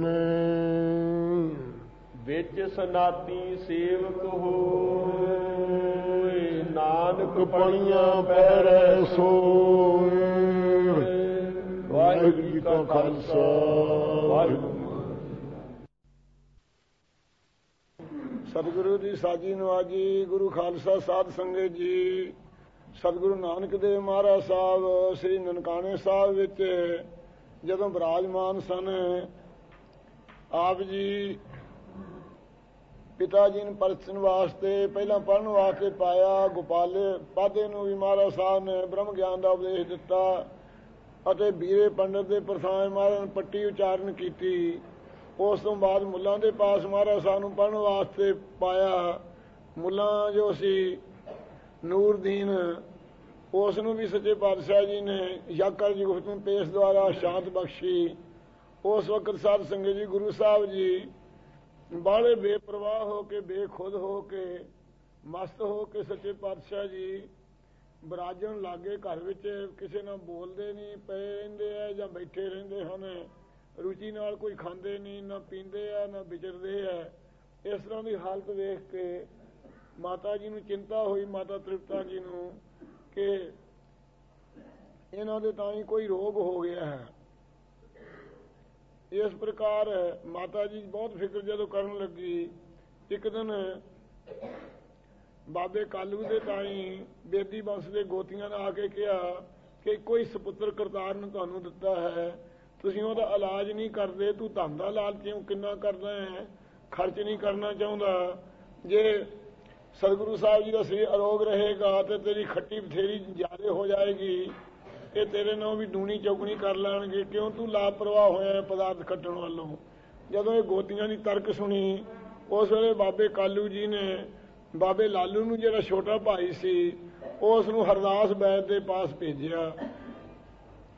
ਵਿੱਚ ਸਨਾਤੀ ਸੇਵਕ ਹੋਏ, ਨਾਨਕ ਪਣੀਆਂ ਪਹਿਰੈ ਸੋਏ। ਵਾਹਿਗੁਰੂ ਜੀ ਕਾ ਖਾਲਸਾ, ਵਾਹਿਗੁਰੂ। ਸਤਿਗੁਰੂ ਦੀ ਸਾਜੀ ਨਵਾਜੀ, ਗੁਰੂ ਖਾਲਸਾ ਸਾਧ ਸੰਗਤ ਜੀ। ਸਤਿਗੁਰੂ ਨਾਨਕ ਦੇਵ ਮਹਾਰਾਜ ਸਾਹਿਬ ਸ੍ਰੀ ਨਨਕਾਣੇ ਸਾਹਿਬ ਵਿੱਚ ਜਦੋਂ ਬਿਰਾਜਮਾਨ ਸਨ, ਆਪ ਜੀ ਪਿਤਾ ਜੀ ਨੂੰ ਪਰਸਨ ਵਾਸਤੇ ਪਹਿਲਾਂ ਪੜ੍ਹਨ ਵਾਸਤੇ ਪਾਇਆ। ਗੋਪਾਲੇ ਪਾਦੇ ਨੂੰ ਵੀ ਮਹਾਰਾਜ ਸਾਹਿਬ ਨੇ ਬ੍ਰਹਮ ਗਿਆਨ ਦਾ ਉਪਦੇਸ਼ ਦਿੱਤਾ ਅਤੇ ਬੀਰੇ ਪੰਡਤ ਦੇ ਪ੍ਰਸਾਦ ਮਹਾਰਾਜ ਨੇ ਪੱਟੀ ਉਚਾਰਨ ਕੀਤੀ। ਉਸ ਤੋਂ ਬਾਅਦ ਮੁੱਲਾਂ ਦੇ ਪਾਸ ਮਹਾਰਾਜ ਸਾਹਿਬ ਨੂੰ ਪੜ੍ਹਨ ਵਾਸਤੇ ਪਾਇਆ। ਮੁੱਲਾਂ ਜੋ ਸੀ ਨੂਰਦੀਨ, ਉਸ ਨੂੰ ਵੀ ਸੱਚੇ ਪਾਤਸ਼ਾਹ ਜੀ ਨੇ ਯਾਕਰ ਜੀ ਗੁਫਤ ਨੂੰ ਪੇਸ਼ ਦੁਆਰਾ ਸ਼ਾਂਤ ਬਖਸ਼ੀ। ਉਸ ਵਕਤ ਸਾਧ ਸੰਗਤ ਜੀ ਗੁਰੂ ਸਾਹਿਬ ਜੀ ਬਾਹਲੇ ਬੇਪਰਵਾਹ ਹੋ ਕੇ, ਬੇਖੁਦ ਹੋ ਕੇ, ਮਸਤ ਹੋ ਕੇ ਸੱਚੇ ਪਾਤਸ਼ਾਹ ਜੀ ਬਿਰਾਜਣ ਲਾਗੇ ਘਰ ਵਿੱਚ। ਕਿਸੇ ਨਾਲ ਬੋਲਦੇ ਨਹੀਂ, ਪਏ ਰਹਿੰਦੇ ਆ ਜਾਂ ਬੈਠੇ ਰਹਿੰਦੇ ਹਨ। ਰੁਚੀ ਨਾਲ ਕੋਈ ਖਾਂਦੇ ਨਹੀਂ, ਨਾ ਪੀਂਦੇ ਆ, ਨਾ ਵਿਚਰਦੇ ਆ। ਇਸ ਤਰ੍ਹਾਂ ਦੀ ਹਾਲਤ ਵੇਖ ਕੇ ਮਾਤਾ ਜੀ ਨੂੰ ਚਿੰਤਾ ਹੋਈ, ਮਾਤਾ ਤ੍ਰਿਪਤਾ ਜੀ ਨੂੰ, ਕਿ ਇਹਨਾਂ ਦੇ ਤਾਂ ਹੀ ਕੋਈ ਰੋਗ ਹੋ ਗਿਆ ਹੈ। ਇਸ ਪ੍ਰਕਾਰ ਮਾਤਾ ਜੀ ਬਹੁਤ ਫਿਕਰ ਜਦੋਂ ਕਰਨ ਲੱਗੀ, ਇੱਕ ਦਿਨ ਬਾਬੇ ਕਾਲੂ ਦੇ ਤਾਈ ਬੇਦੀ ਬੰਸ ਦੇ ਗੋਤੀਆਂ ਨੇ ਆ ਕੇ ਕਿਹਾ ਕਿ ਕੋਈ ਸਪੁੱਤਰ ਕਰਤਾਰ ਨੇ ਤੁਹਾਨੂੰ ਦਿੱਤਾ ਹੈ, ਤੁਸੀਂ ਉਹਦਾ ਇਲਾਜ ਨਹੀਂ ਕਰਦੇ, ਤੂੰ ਧਨ ਦਾ ਲਾਲਚ ਕਿਉਂ ਕਿੰਨਾ ਕਰਦਾ ਹੈ, ਖਰਚ ਨਹੀਂ ਕਰਨਾ ਚਾਹੁੰਦਾ। ਜੇ ਸਤਿਗੁਰੂ ਸਾਹਿਬ ਜੀ ਦਾ ਸਰੀਰ ਅਰੋਗ ਰਹੇਗਾ ਤੇ ਤੇਰੀ ਖੱਟੀ ਬਥੇਰੀ ਜ਼ਿਆਦਾ ਹੋ ਜਾਏਗੀ, ਇਹ ਤੇਰੇ ਨਾਲ ਵੀ ਡੂਣੀ ਚੌਗਣੀ ਕਰ ਲੈਣਗੇ, ਕਿਉਂ ਤੂੰ ਲਾਪਰਵਾਹ ਹੋਇਆ ਪਦਾਰਥ ਕੱਟਣ ਵੱਲੋਂ। ਜਦੋਂ ਇਹ ਗੋਤੀਆਂ ਦੀ ਤਰਕ ਸੁਣੀ, ਉਸ ਵੇਲੇ ਬਾਬੇ ਕਾਲੂ ਜੀ ਨੇ ਬਾਬੇ ਲਾਲੂ ਨੂੰ, ਜਿਹੜਾ ਛੋਟਾ ਭਾਈ ਸੀ, ਉਸ ਨੂੰ ਹਰਦਾਸ ਬੈਦ ਦੇ ਪਾਸ ਭੇਜਿਆ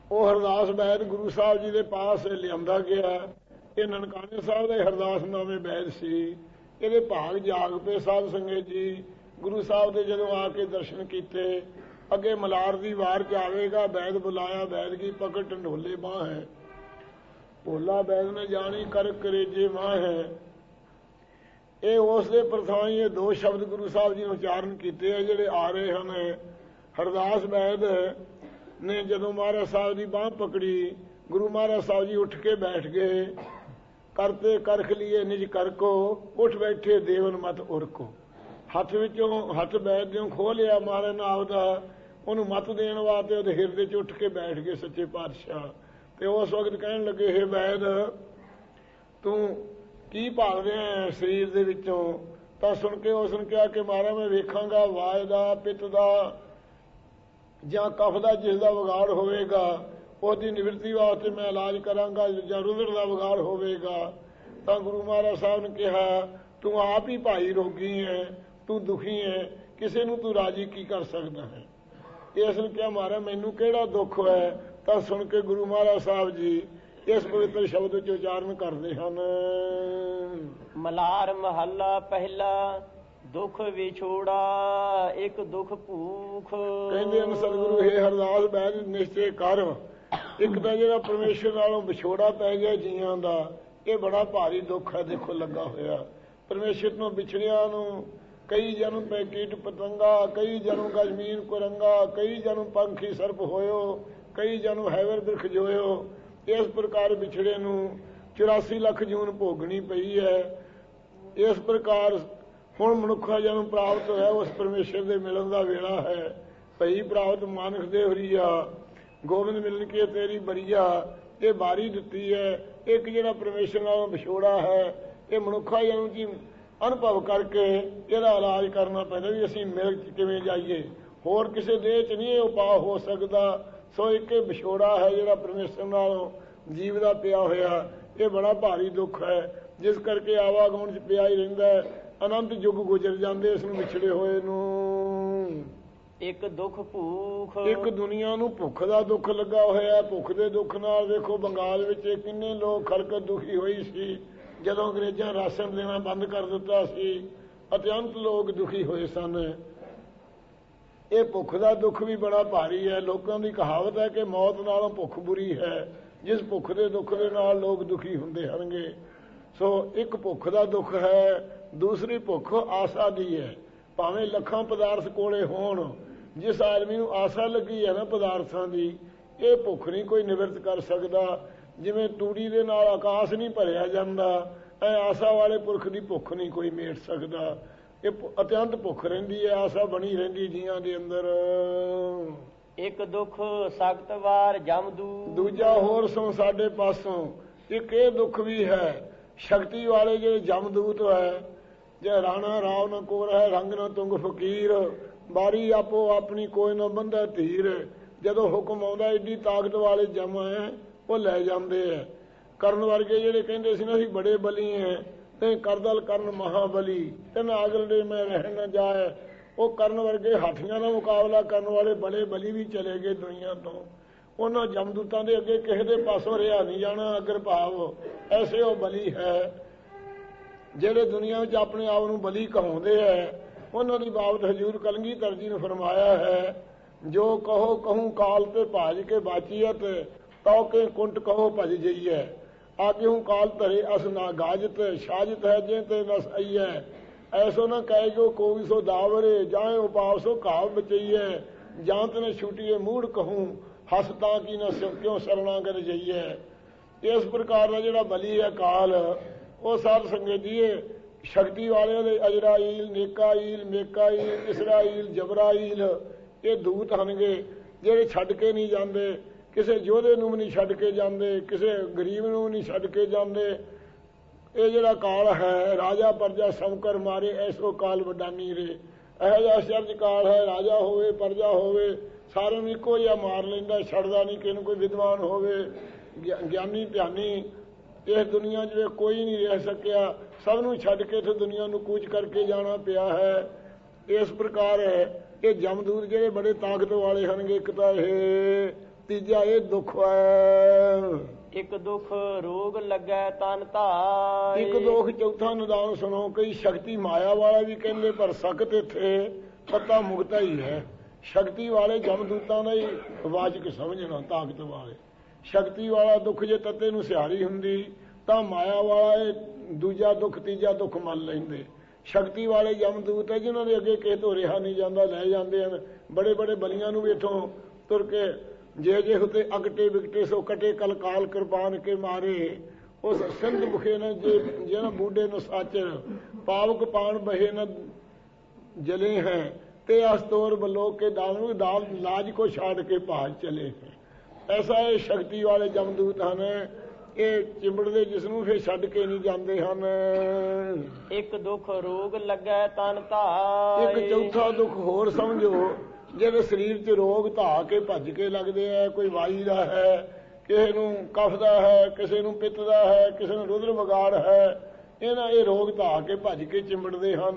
ਉਹ ਹਰਦਾਸ ਬੈਦ ਗੁਰੂ ਸਾਹਿਬ ਜੀ ਦੇ ਪਾਸ ਲਿਆਂਦਾ ਗਿਆ। ਇਹ ਨਨਕਾਣੇ ਸਾਹਿਬ ਦੇ ਹਰਦਾਸਨਾਮੇ ਬੈਦ ਸੀ। ਇਹਦੇ ਭਾਗ ਜਾਗ ਪਏ ਸਾਧ ਸੰਗਤ ਜੀ। ਗੁਰੂ ਸਾਹਿਬ ਦੇ ਜਦੋਂ ਆ ਕੇ ਦਰਸ਼ਨ ਕੀਤੇ, ਅੱਗੇ ਮਲਾਰ ਦੀ ਵਾਰ ਚ ਆਵੇਗਾ, ਬੈਦ ਬੁਲਾਇਆ, ਬੈਦ ਕੀ ਪਕੜ ਢੰਡੋਲੇ ਬਾਂਹ ਹੈ, ਭੋਲਾ ਬੈਦ ਨੇ ਜਾਣੀ ਕਰ ਕਰੇਜੇ ਮਾਂ ਹੈ। ਇਹ ਉਸ ਦੇ ਪ੍ਰਥਾਈ ਇਹ ਦੋ ਸ਼ਬਦ ਗੁਰੂ ਸਾਹਿਬ ਜੀ ਨੇ ਉਚਾਰਨ ਕੀਤੇ ਆ ਜਿਹੜੇ ਆ ਰਹੇ ਹਨ। ਹਰਦਾਸ ਬੈਦ ਨੇ ਜਦੋਂ ਮਹਾਰਾਜ ਸਾਹਿਬ ਦੀ ਬਾਂਹ ਪਕੜੀ, ਗੁਰੂ ਮਹਾਰਾਜ ਸਾਹਿਬ ਜੀ ਉੱਠ ਕੇ ਬੈਠ ਗਏ। ਕਰਤੇ ਕਰਖ ਲੀਏ ਨਿਜ ਕਰ ਕੋ, ਉੱਠ ਬੈਠੇ ਦੇਵਨ ਮਤ ਉਰ ਕੋ। ਹੱਥ ਵਿੱਚੋਂ ਹੱਥ ਬੈਦ ਦਿਓ ਖੋਹ ਲਿਆ ਮਹਾਰਾਜ ਨੇ ਆਪਦਾ, ਉਹਨੂੰ ਮਤ ਦੇਣ ਵਾਸਤੇ ਉਹਦੇ ਹਿਰਦੇ 'ਚ ਉੱਠ ਕੇ ਬੈਠ ਗਏ ਸੱਚੇ ਪਾਤਸ਼ਾਹ। ਤੇ ਉਸ ਵਕਤ ਕਹਿਣ ਲੱਗੇ, ਹੇ ਬੈਦ ਤੂੰ ਕੀ ਭਾਲ ਰਿਹਾ ਸਰੀਰ ਦੇ ਵਿੱਚੋਂ? ਤਾਂ ਸੁਣ ਕੇ ਉਸ ਨੂੰ ਕਿਹਾ ਕਿ ਮਹਾਰਾਜ ਮੈਂ ਵੇਖਾਂਗਾ ਵਾਜ ਦਾ, ਪਿੱਤ ਦਾ ਜਾਂ ਕਫ ਦਾ ਜਿਸ ਦਾ ਵਿਗਾੜ ਹੋਵੇਗਾ ਉਹਦੀ ਨਿਵਰਤੀ ਵਾਸਤੇ ਮੈਂ ਇਲਾਜ ਕਰਾਂਗਾ, ਜਾਂ ਰੁਦਰ ਦਾ ਵਿਗਾੜ ਹੋਵੇਗਾ। ਤਾਂ ਗੁਰੂ ਮਹਾਰਾਜ ਸਾਹਿਬ ਨੇ ਕਿਹਾ ਤੂੰ ਆਪ ਹੀ ਭਾਈ ਰੋਗੀ ਹੈ, ਤੂੰ ਦੁਖੀ ਹੈ, ਕਿਸੇ ਨੂੰ ਤੂੰ ਰਾਜੀ ਕੀ ਕਰ ਸਕਦਾ ਹੈ? ਇਸ ਨੂੰ ਕਿਹਾ ਮਹਾਰਾਜ ਮੈਨੂੰ ਕਿਹੜਾ ਦੁੱਖ ਹੈ? ਤਾਂ ਸੁਣ ਕੇ ਗੁਰੂ ਮਹਾਰਾਜ ਸਾਹਿਬ ਜੀ ਇਸ ਪਵਿੱਤਰ ਸ਼ਬਦ ਵਿੱਚ ਉਚਾਰਨ ਕਰਦੇ ਹਨ। ਮਲਾਰ ਮਹੱਲਾ ਪਹਿਲਾ, ਦੁੱਖ ਵਿਛੋੜਾ ਇੱਕ ਦੁੱਖ ਭੂਖ। ਕਹਿੰਦੇ ਹਨ ਸਤਿਗੁਰੂ, ਹੇ ਹਰਦਾਸ ਬੈਦ ਨਿਸ਼ਚੈ ਕਰ, ਇੱਕ ਤਾਂ ਜਿਹੜਾ ਪਰਮੇਸ਼ਰ ਨਾਲੋਂ ਵਿਛੋੜਾ ਪੈ ਗਿਆ ਜੀਆਂ ਦਾ, ਇਹ ਬੜਾ ਭਾਰੀ ਦੁੱਖ ਹੈ। ਦੇਖੋ ਲੱਗਾ ਹੋਇਆ ਪਰਮੇਸ਼ਰ ਨੂੰ ਵਿਛੜਿਆਂ ਨੂੰ, ਕਈ ਜਨਮ ਪੈ ਕੀਟ ਪਤੰਗਾ, ਕਈ ਜਨਮ ਗਜਮੀਨ ਕੁਰੰਗਾ, ਕਈ ਜਨਮ ਪੰਖੀ ਸਰਪ ਹੋਇਓ, ਕਈ ਜਨਮ ਹੈਵਰ ਬਿਰਖ ਜੋਇਓ। ਇਸ ਪ੍ਰਕਾਰ ਵਿਛੜੇ ਨੂੰ ਚੁਰਾਸੀ ਲੱਖ ਜੂਨ ਭੋਗਣੀ ਪਈ ਹੈ। ਇਸ ਪ੍ਰਕਾਰ ਹੁਣ ਮਨੁੱਖਾ ਜਨਮ ਪ੍ਰਾਪਤ ਹੋਇਆ, ਉਸ ਪਰਮੇਸ਼ਰ ਦੇ ਮਿਲਣ ਦਾ ਵੇਲਾ ਹੈ। ਭਈ ਪ੍ਰਾਪਤ ਮਾਨਖ ਦੇ ਹਰੀਆ, ਗੋਬਿੰਦ ਮਿਲਣ ਕੇ ਤੇਰੀ ਬਰੀਆ। ਇਹ ਬਾਰੀ ਦਿੱਤੀ ਹੈ। ਇੱਕ ਜਿਹੜਾ ਪਰਮੇਸ਼ਰ ਨਾਲ ਵਿਛੋੜਾ ਹੈ, ਇਹ ਮਨੁੱਖਾ ਜਨਮ ਦੀ ਅਨੁਭਵ ਕਰਕੇ ਇਹਦਾ ਇਲਾਜ ਕਰਨਾ ਪੈਂਦਾ ਵੀ ਅਸੀਂ ਮਿਲ ਕਿਵੇਂ ਜਾਈਏ। ਹੋਰ ਕਿਸੇ ਦੇਹ 'ਚ ਨਹੀਂ ਇਹ ਉਪਾਅ ਹੋ ਸਕਦਾ। ਸੋ ਇੱਕ ਵਿਛੋੜਾ ਹੈ ਜਿਹੜਾ ਪਰਮੇਸ਼ਰ ਨਾਲੋਂ ਜੀਵ ਦਾ ਪਿਆ ਹੋਇਆ, ਇਹ ਬੜਾ ਭਾਰੀ ਦੁੱਖ ਹੈ, ਜਿਸ ਕਰਕੇ ਆਵਾਗਮਨ 'ਚ ਪਿਆ ਹੀ ਰਹਿੰਦਾ ਹੈ। ਅਨੰਤ ਯੁੱਗ ਗੁਜ਼ਰ ਜਾਂਦੇ ਇਸ ਨੂੰ ਵਿਛੜੇ ਹੋਏ ਨੂੰ। ਇੱਕ ਦੁੱਖ ਭੂਖ, ਇੱਕ ਦੁਨੀਆ ਨੂੰ ਭੁੱਖ ਦਾ ਦੁੱਖ ਲੱਗਾ ਹੋਇਆ। ਭੁੱਖ ਦੇ ਦੁੱਖ ਨਾਲ ਦੇਖੋ ਬੰਗਾਲ ਵਿੱਚ ਕਿੰਨੇ ਲੋਕ ਖਲਕਤ ਦੁਖੀ ਹੋਈ ਸੀ ਜਦੋਂ ਅੰਗਰੇਜ਼ਾਂ ਰਾਸ਼ਨ ਦੇਣਾ ਬੰਦ ਕਰ ਦਿੱਤਾ ਸੀ। ਅਤਿਅੰਤ ਲੋਕ ਦੁਖੀ ਹੋਏ ਸਨ। ਇਹ ਭੁੱਖ ਦਾ ਦੁੱਖ ਵੀ ਬੜਾ ਭਾਰੀ ਹੈ। ਲੋਕਾਂ ਦੀ ਕਹਾਵਤ ਹੈ ਕਿ ਮੌਤ ਨਾਲੋਂ ਭੁੱਖ ਬੁਰੀ ਹੈ। ਜਿਸ ਭੁੱਖ ਦੇ ਦੁੱਖ ਦੇ ਨਾਲ ਲੋਕ ਦੁਖੀ ਹੁੰਦੇ ਹੋਣਗੇ। ਸੋ ਇੱਕ ਭੁੱਖ ਦਾ ਦੁੱਖ ਹੈ, ਦੂਸਰੀ ਭੁੱਖ ਆਸਾ ਦੀ ਹੈ। ਭਾਵੇਂ ਲੱਖਾਂ ਪਦਾਰਥ ਕੋਲੇ ਹੋਣ, ਜਿਸ ਆਦਮੀ ਨੂੰ ਆਸਾ ਲੱਗੀ ਹੈ ਨਾ ਪਦਾਰਥਾਂ ਦੀ, ਇਹ ਭੁੱਖ ਨਹੀਂ ਕੋਈ ਨਿਵਰਤ ਕਰ ਸਕਦਾ। ਜਿਵੇਂ ਤੂੜੀ ਦੇ ਨਾਲ ਆਕਾਸ਼ ਨਹੀਂ ਭਰਿਆ ਜਾਂਦਾ, ਇਹ ਆਸਾ ਵਾਲੇ ਪੁਰਖ ਦੀ ਭੁੱਖ ਨਹੀਂ ਕੋਈ ਮੇਟ ਸਕਦਾ। ਇਹ ਅਤਿਅੰਤ ਭੁੱਖ ਰਹਿੰਦੀ ਹੈ, ਆਸਾ ਬਣੀ ਰਹਿੰਦੀ ਜੀਆਂ ਦੇ ਅੰਦਰ। ਇੱਕ ਦੁੱਖ ਸਖਤ ਵਾਰ ਜਮਦੂ, ਦੂਜਾ ਹੋਰ ਸੋ ਸਾਡੇ ਪਾਸੋਂ ਇੱਕ ਇਹ ਦੁੱਖ ਵੀ ਹੈ, ਸ਼ਕਤੀ ਵਾਲੇ ਜਿਹੜੇ ਜਮਦੂਤ ਹੈ। ਜੇ ਰਾਣਾ ਰਾਵ ਨ ਕੋਰ ਹੈ, ਰੰਗ ਨ ਤੁੰਗ ਫਕੀਰ, ਬਾਰੀ ਆਪੋ ਆਪਣੀ ਕੋਈ ਨਾ ਬੰਦਾ ਧੀਰ। ਜਦੋਂ ਹੁਕਮ ਆਉਂਦਾ ਏਡੀ ਤਾਕਤ ਵਾਲੇ ਜਮ ਹੈ, ਉਹ ਲੈ ਜਾਂਦੇ ਹੈ। ਕਰਨ ਵਰਗੇ ਜਿਹੜੇ ਕਹਿੰਦੇ ਸੀ ਨਾ ਅਸੀਂ ਬੜੇ ਬਲੀ ਹੈ, ਤੇ ਕਰਦਲ ਕਰਨ ਮਹਾਬਲੀ, ਤੈਨ ਆਗਲੇ ਮੈਂ ਰਹਿ ਨਾ ਜਾਏ। ਉਹ ਕਰਨ ਵਰਗੇ ਹਾਥੀਆਂ ਦਾ ਮੁਕਾਬਲਾ ਕਰਨ ਵਾਲੇ ਬੜੇ ਬਲੀ ਵੀ ਚਲੇ ਗਏ ਦੁਨੀਆ ਤੋਂ। ਉਹਨਾਂ ਜਮਦੂਤਾਂ ਦੇ ਅੱਗੇ ਕਿਸੇ ਦੇ ਪਾਸੋਂ ਰਿਹਾ ਨਹੀਂ ਜਾਣਾ। ਅਗਰ ਭਾਵ ਐਸੇ ਉਹ ਬਲੀ ਹੈ ਜਿਹੜੇ ਦੁਨੀਆ ਵਿੱਚ ਆਪਣੇ ਆਪ ਨੂੰ ਬਲੀ ਕਹਾਉਂਦੇ ਹੈ। ਉਹਨਾਂ ਦੀ ਬਾਬਤ ਹਜ਼ੂਰ ਕਲਗੀਧਰ ਜੀ ਨੇ ਫਰਮਾਇਆ ਹੈ, ਜੋ ਕਹੋ ਕਹੂੰ ਕਾਲ ਤੇ ਭਾਜ ਕੇ ਬਾਚੀਅਤ, ਤਉ ਕੇ ਕੁੰਟ ਕਹੋ ਭਜ ਜਈਐ। ਆਗਿਉ ਕਾਲ ਧਰੇ ਅਸ ਨਾ ਗਾਜਤ, ਸਾਜਤ ਹੈ ਜੇ ਤੇ ਨਸ ਆਈਐ। ਐਸੋ ਨਾ ਕਹਿ ਜੋ ਕੋਈ ਸੋ ਦਾਵਰੇ, ਜਾਏ ਉਪਾਵ ਸੋ ਘਾਵ ਬਚਈਐ। ਜਾਂ ਤਨ ਛੁਟੀਏ ਮੂੜ ਕਹੂੰ, ਹਸਤਾ ਕੀ ਨਾ ਕਿਉਂ ਸਰਣਾ ਕਰ ਜਈਐ। ਇਸ ਪ੍ਰਕਾਰ ਦਾ ਜਿਹੜਾ ਬਲੀ ਹੈ ਕਾਲ, ਉਹ ਸਾਧ ਸੰਗਤ ਜੀ ਸ਼ਕਤੀ ਵਾਲਿਆਂ ਦੇ ਅਜਰਾਈਲ, ਨੇਕਾਈਲ, ਮੇਕਾਈਲ, ਇਸਰਾਈਲ, ਜਬਰਾਈਲ, ਇਹ ਦੂਤ ਹਨਗੇ ਜਿਹੜੇ ਛੱਡ ਕੇ ਨਹੀਂ ਜਾਂਦੇ। ਕਿਸੇ ਯੋਧੇ ਨੂੰ ਵੀ ਨਹੀਂ ਛੱਡ ਕੇ ਜਾਂਦੇ, ਕਿਸੇ ਗਰੀਬ ਨੂੰ ਵੀ ਨਹੀਂ ਛੱਡ ਕੇ ਜਾਂਦੇ। ਇਹ ਜਿਹੜਾ ਕਾਲ ਹੈ, ਰਾਜਾ ਪਰਜਾ ਸਮਕਰ ਮਾਰੇ, ਐਸੋ ਕਾਲ ਵਡਾਨੀ ਰੇ। ਇਹੋ ਜਿਹਾ ਅਚਰਜ ਕਾਲ ਹੈ, ਰਾਜਾ ਹੋਵੇ ਪਰਜਾ ਹੋਵੇ ਸਾਰਿਆਂ ਨੂੰ ਇੱਕੋ ਜਿਹਾ ਮਾਰ ਲੈਂਦਾ, ਛੱਡਦਾ ਨਹੀਂ। ਕਿਸੇ ਨੂੰ ਕੋਈ ਵਿਦਵਾਨ ਹੋਵੇ, ਗਿਆਨੀ ਧਿਆਨੀ, ਇਸ ਦੁਨੀਆ 'ਚ ਕੋਈ ਨਹੀਂ ਰਹਿ ਸਕਿਆ। ਸਭ ਨੂੰ ਛੱਡ ਕੇ ਇੱਥੇ ਦੁਨੀਆ ਨੂੰ ਕੂਚ ਕਰਕੇ ਜਾਣਾ ਪਿਆ ਹੈ। ਇਸ ਪ੍ਰਕਾਰ ਇਹ ਜਮਦੂਤ ਜਿਹੜੇ ਬੜੇ ਤਾਕਤ ਵਾਲੇ ਹਨਗੇ, ਇੱਕ ਤਾਂ ਇਹ ਤੀਜਾ ਇਹ ਦੁੱਖ ਹੈ। ਇੱਕ ਦੁੱਖ ਰੋਗ ਲੱਗੈ ਤਨ ਧਾਇ। ਇੱਕ ਦੁੱਖ ਚੌਥਾ ਨਿਦਾਨ ਸੁਣੋ। ਕਈ ਸ਼ਕਤੀ ਮਾਇਆ ਵਾਲਾ ਵੀ ਕਹਿੰਦੇ, ਪਰ ਸਖਤ ਇੱਥੇ ਪਤਾ ਮੁਕਤਾ ਹੀ ਹੈ। ਸ਼ਕਤੀ ਵਾਲੇ ਜਮਦੂਤਾਂ ਦਾ ਹੀ ਵਾਚਕ ਸਮਝਣਾ, ਤਾਕਤ ਵਾਲੇ। ਸ਼ਕਤੀ ਵਾਲਾ ਦੁੱਖ ਜੇ ਤੱਤੇ ਨੂੰ ਸਿਹਾਰੀ ਹੁੰਦੀ ਤਾਂ ਮਾਇਆ ਵਾਲਾ ਇਹ ਦੂਜਾ ਦੁੱਖ ਤੀਜਾ ਦੁੱਖ ਮੰਨ ਲੈਂਦੇ। ਸ਼ਕਤੀ ਵਾਲੇ ਜਮਦੂਤ ਹੈ ਜਿਨ੍ਹਾਂ ਦੇ ਅੱਗੇ ਕਿਸੇ ਤੋਂ ਰਿਹਾ ਨਹੀਂ ਜਾਂਦਾ, ਲੈ ਜਾਂਦੇ ਹਨ। ਬੜੇ ਬੜੇ ਬਲੀਆਂ ਨੂੰ ਵੀ ਇੱਥੋਂ ਤੁਰ ਕੇ ਜੇ ਜੇ ਹੁਤੇ ਅਗਟੇ ਵਿਗਟੇ ਸੋ ਕਟੇ ਕਲਕਾਲ ਕਿਰਪਾਨ ਕੇ ਮਾਰੇ। ਉਸ ਸਿੰਧ ਮੁਖੇ ਨ ਜੇ ਜਿਹਨਾਂ ਬੂਢੇ ਨੂੰ ਸੱਚ ਪਾਵਕ ਪਾਣ ਬਹੇ ਨ ਜਲੇ ਹੈ ਤੇ ਅਸਤੋਰ ਬਲੋਕ ਕੇ ਦਾਲ ਦਾਲ ਲਾਜ ਕੋ ਛਾੜ ਕੇ ਭਾਜ ਚਲੇ ਹੈ। ਐਸਾ ਇਹ ਸ਼ਕਤੀ ਵਾਲੇ ਜਮਦੂਤ ਹਨ। ਇਹ ਚਿੰਬੜਦੇ ਜਿਸ ਨੂੰ ਫਿਰ ਛੱਡ ਕੇ ਨਹੀਂ ਜਾਂਦੇ ਹਨ। ਇੱਕ ਦੁੱਖ ਰੋਗ ਲੱਗੈ ਤਨ ਧਾਇ। ਇੱਕ ਚੌਥਾ ਦੁੱਖ ਹੋਰ ਸਮਝੋ। ਜਿਹੜੇ ਸਰੀਰ 'ਚ ਰੋਗ ਧਾ ਕੇ ਭੱਜ ਕੇ ਲੱਗਦੇ ਹੈ। ਕੋਈ ਵਾਈ ਦਾ ਹੈ, ਕਿਸੇ ਨੂੰ ਕਫ ਦਾ ਹੈ, ਕਿਸੇ ਨੂੰ ਪਿੱਤ ਦਾ ਹੈ, ਕਿਸੇ ਨੂੰ ਰੁਦਰ ਵਿਗਾੜ ਹੈ। ਇਹਨਾਂ ਇਹ ਰੋਗ ਧਾ ਕੇ ਭੱਜ ਕੇ ਚਿੰਬੜਦੇ ਹਨ।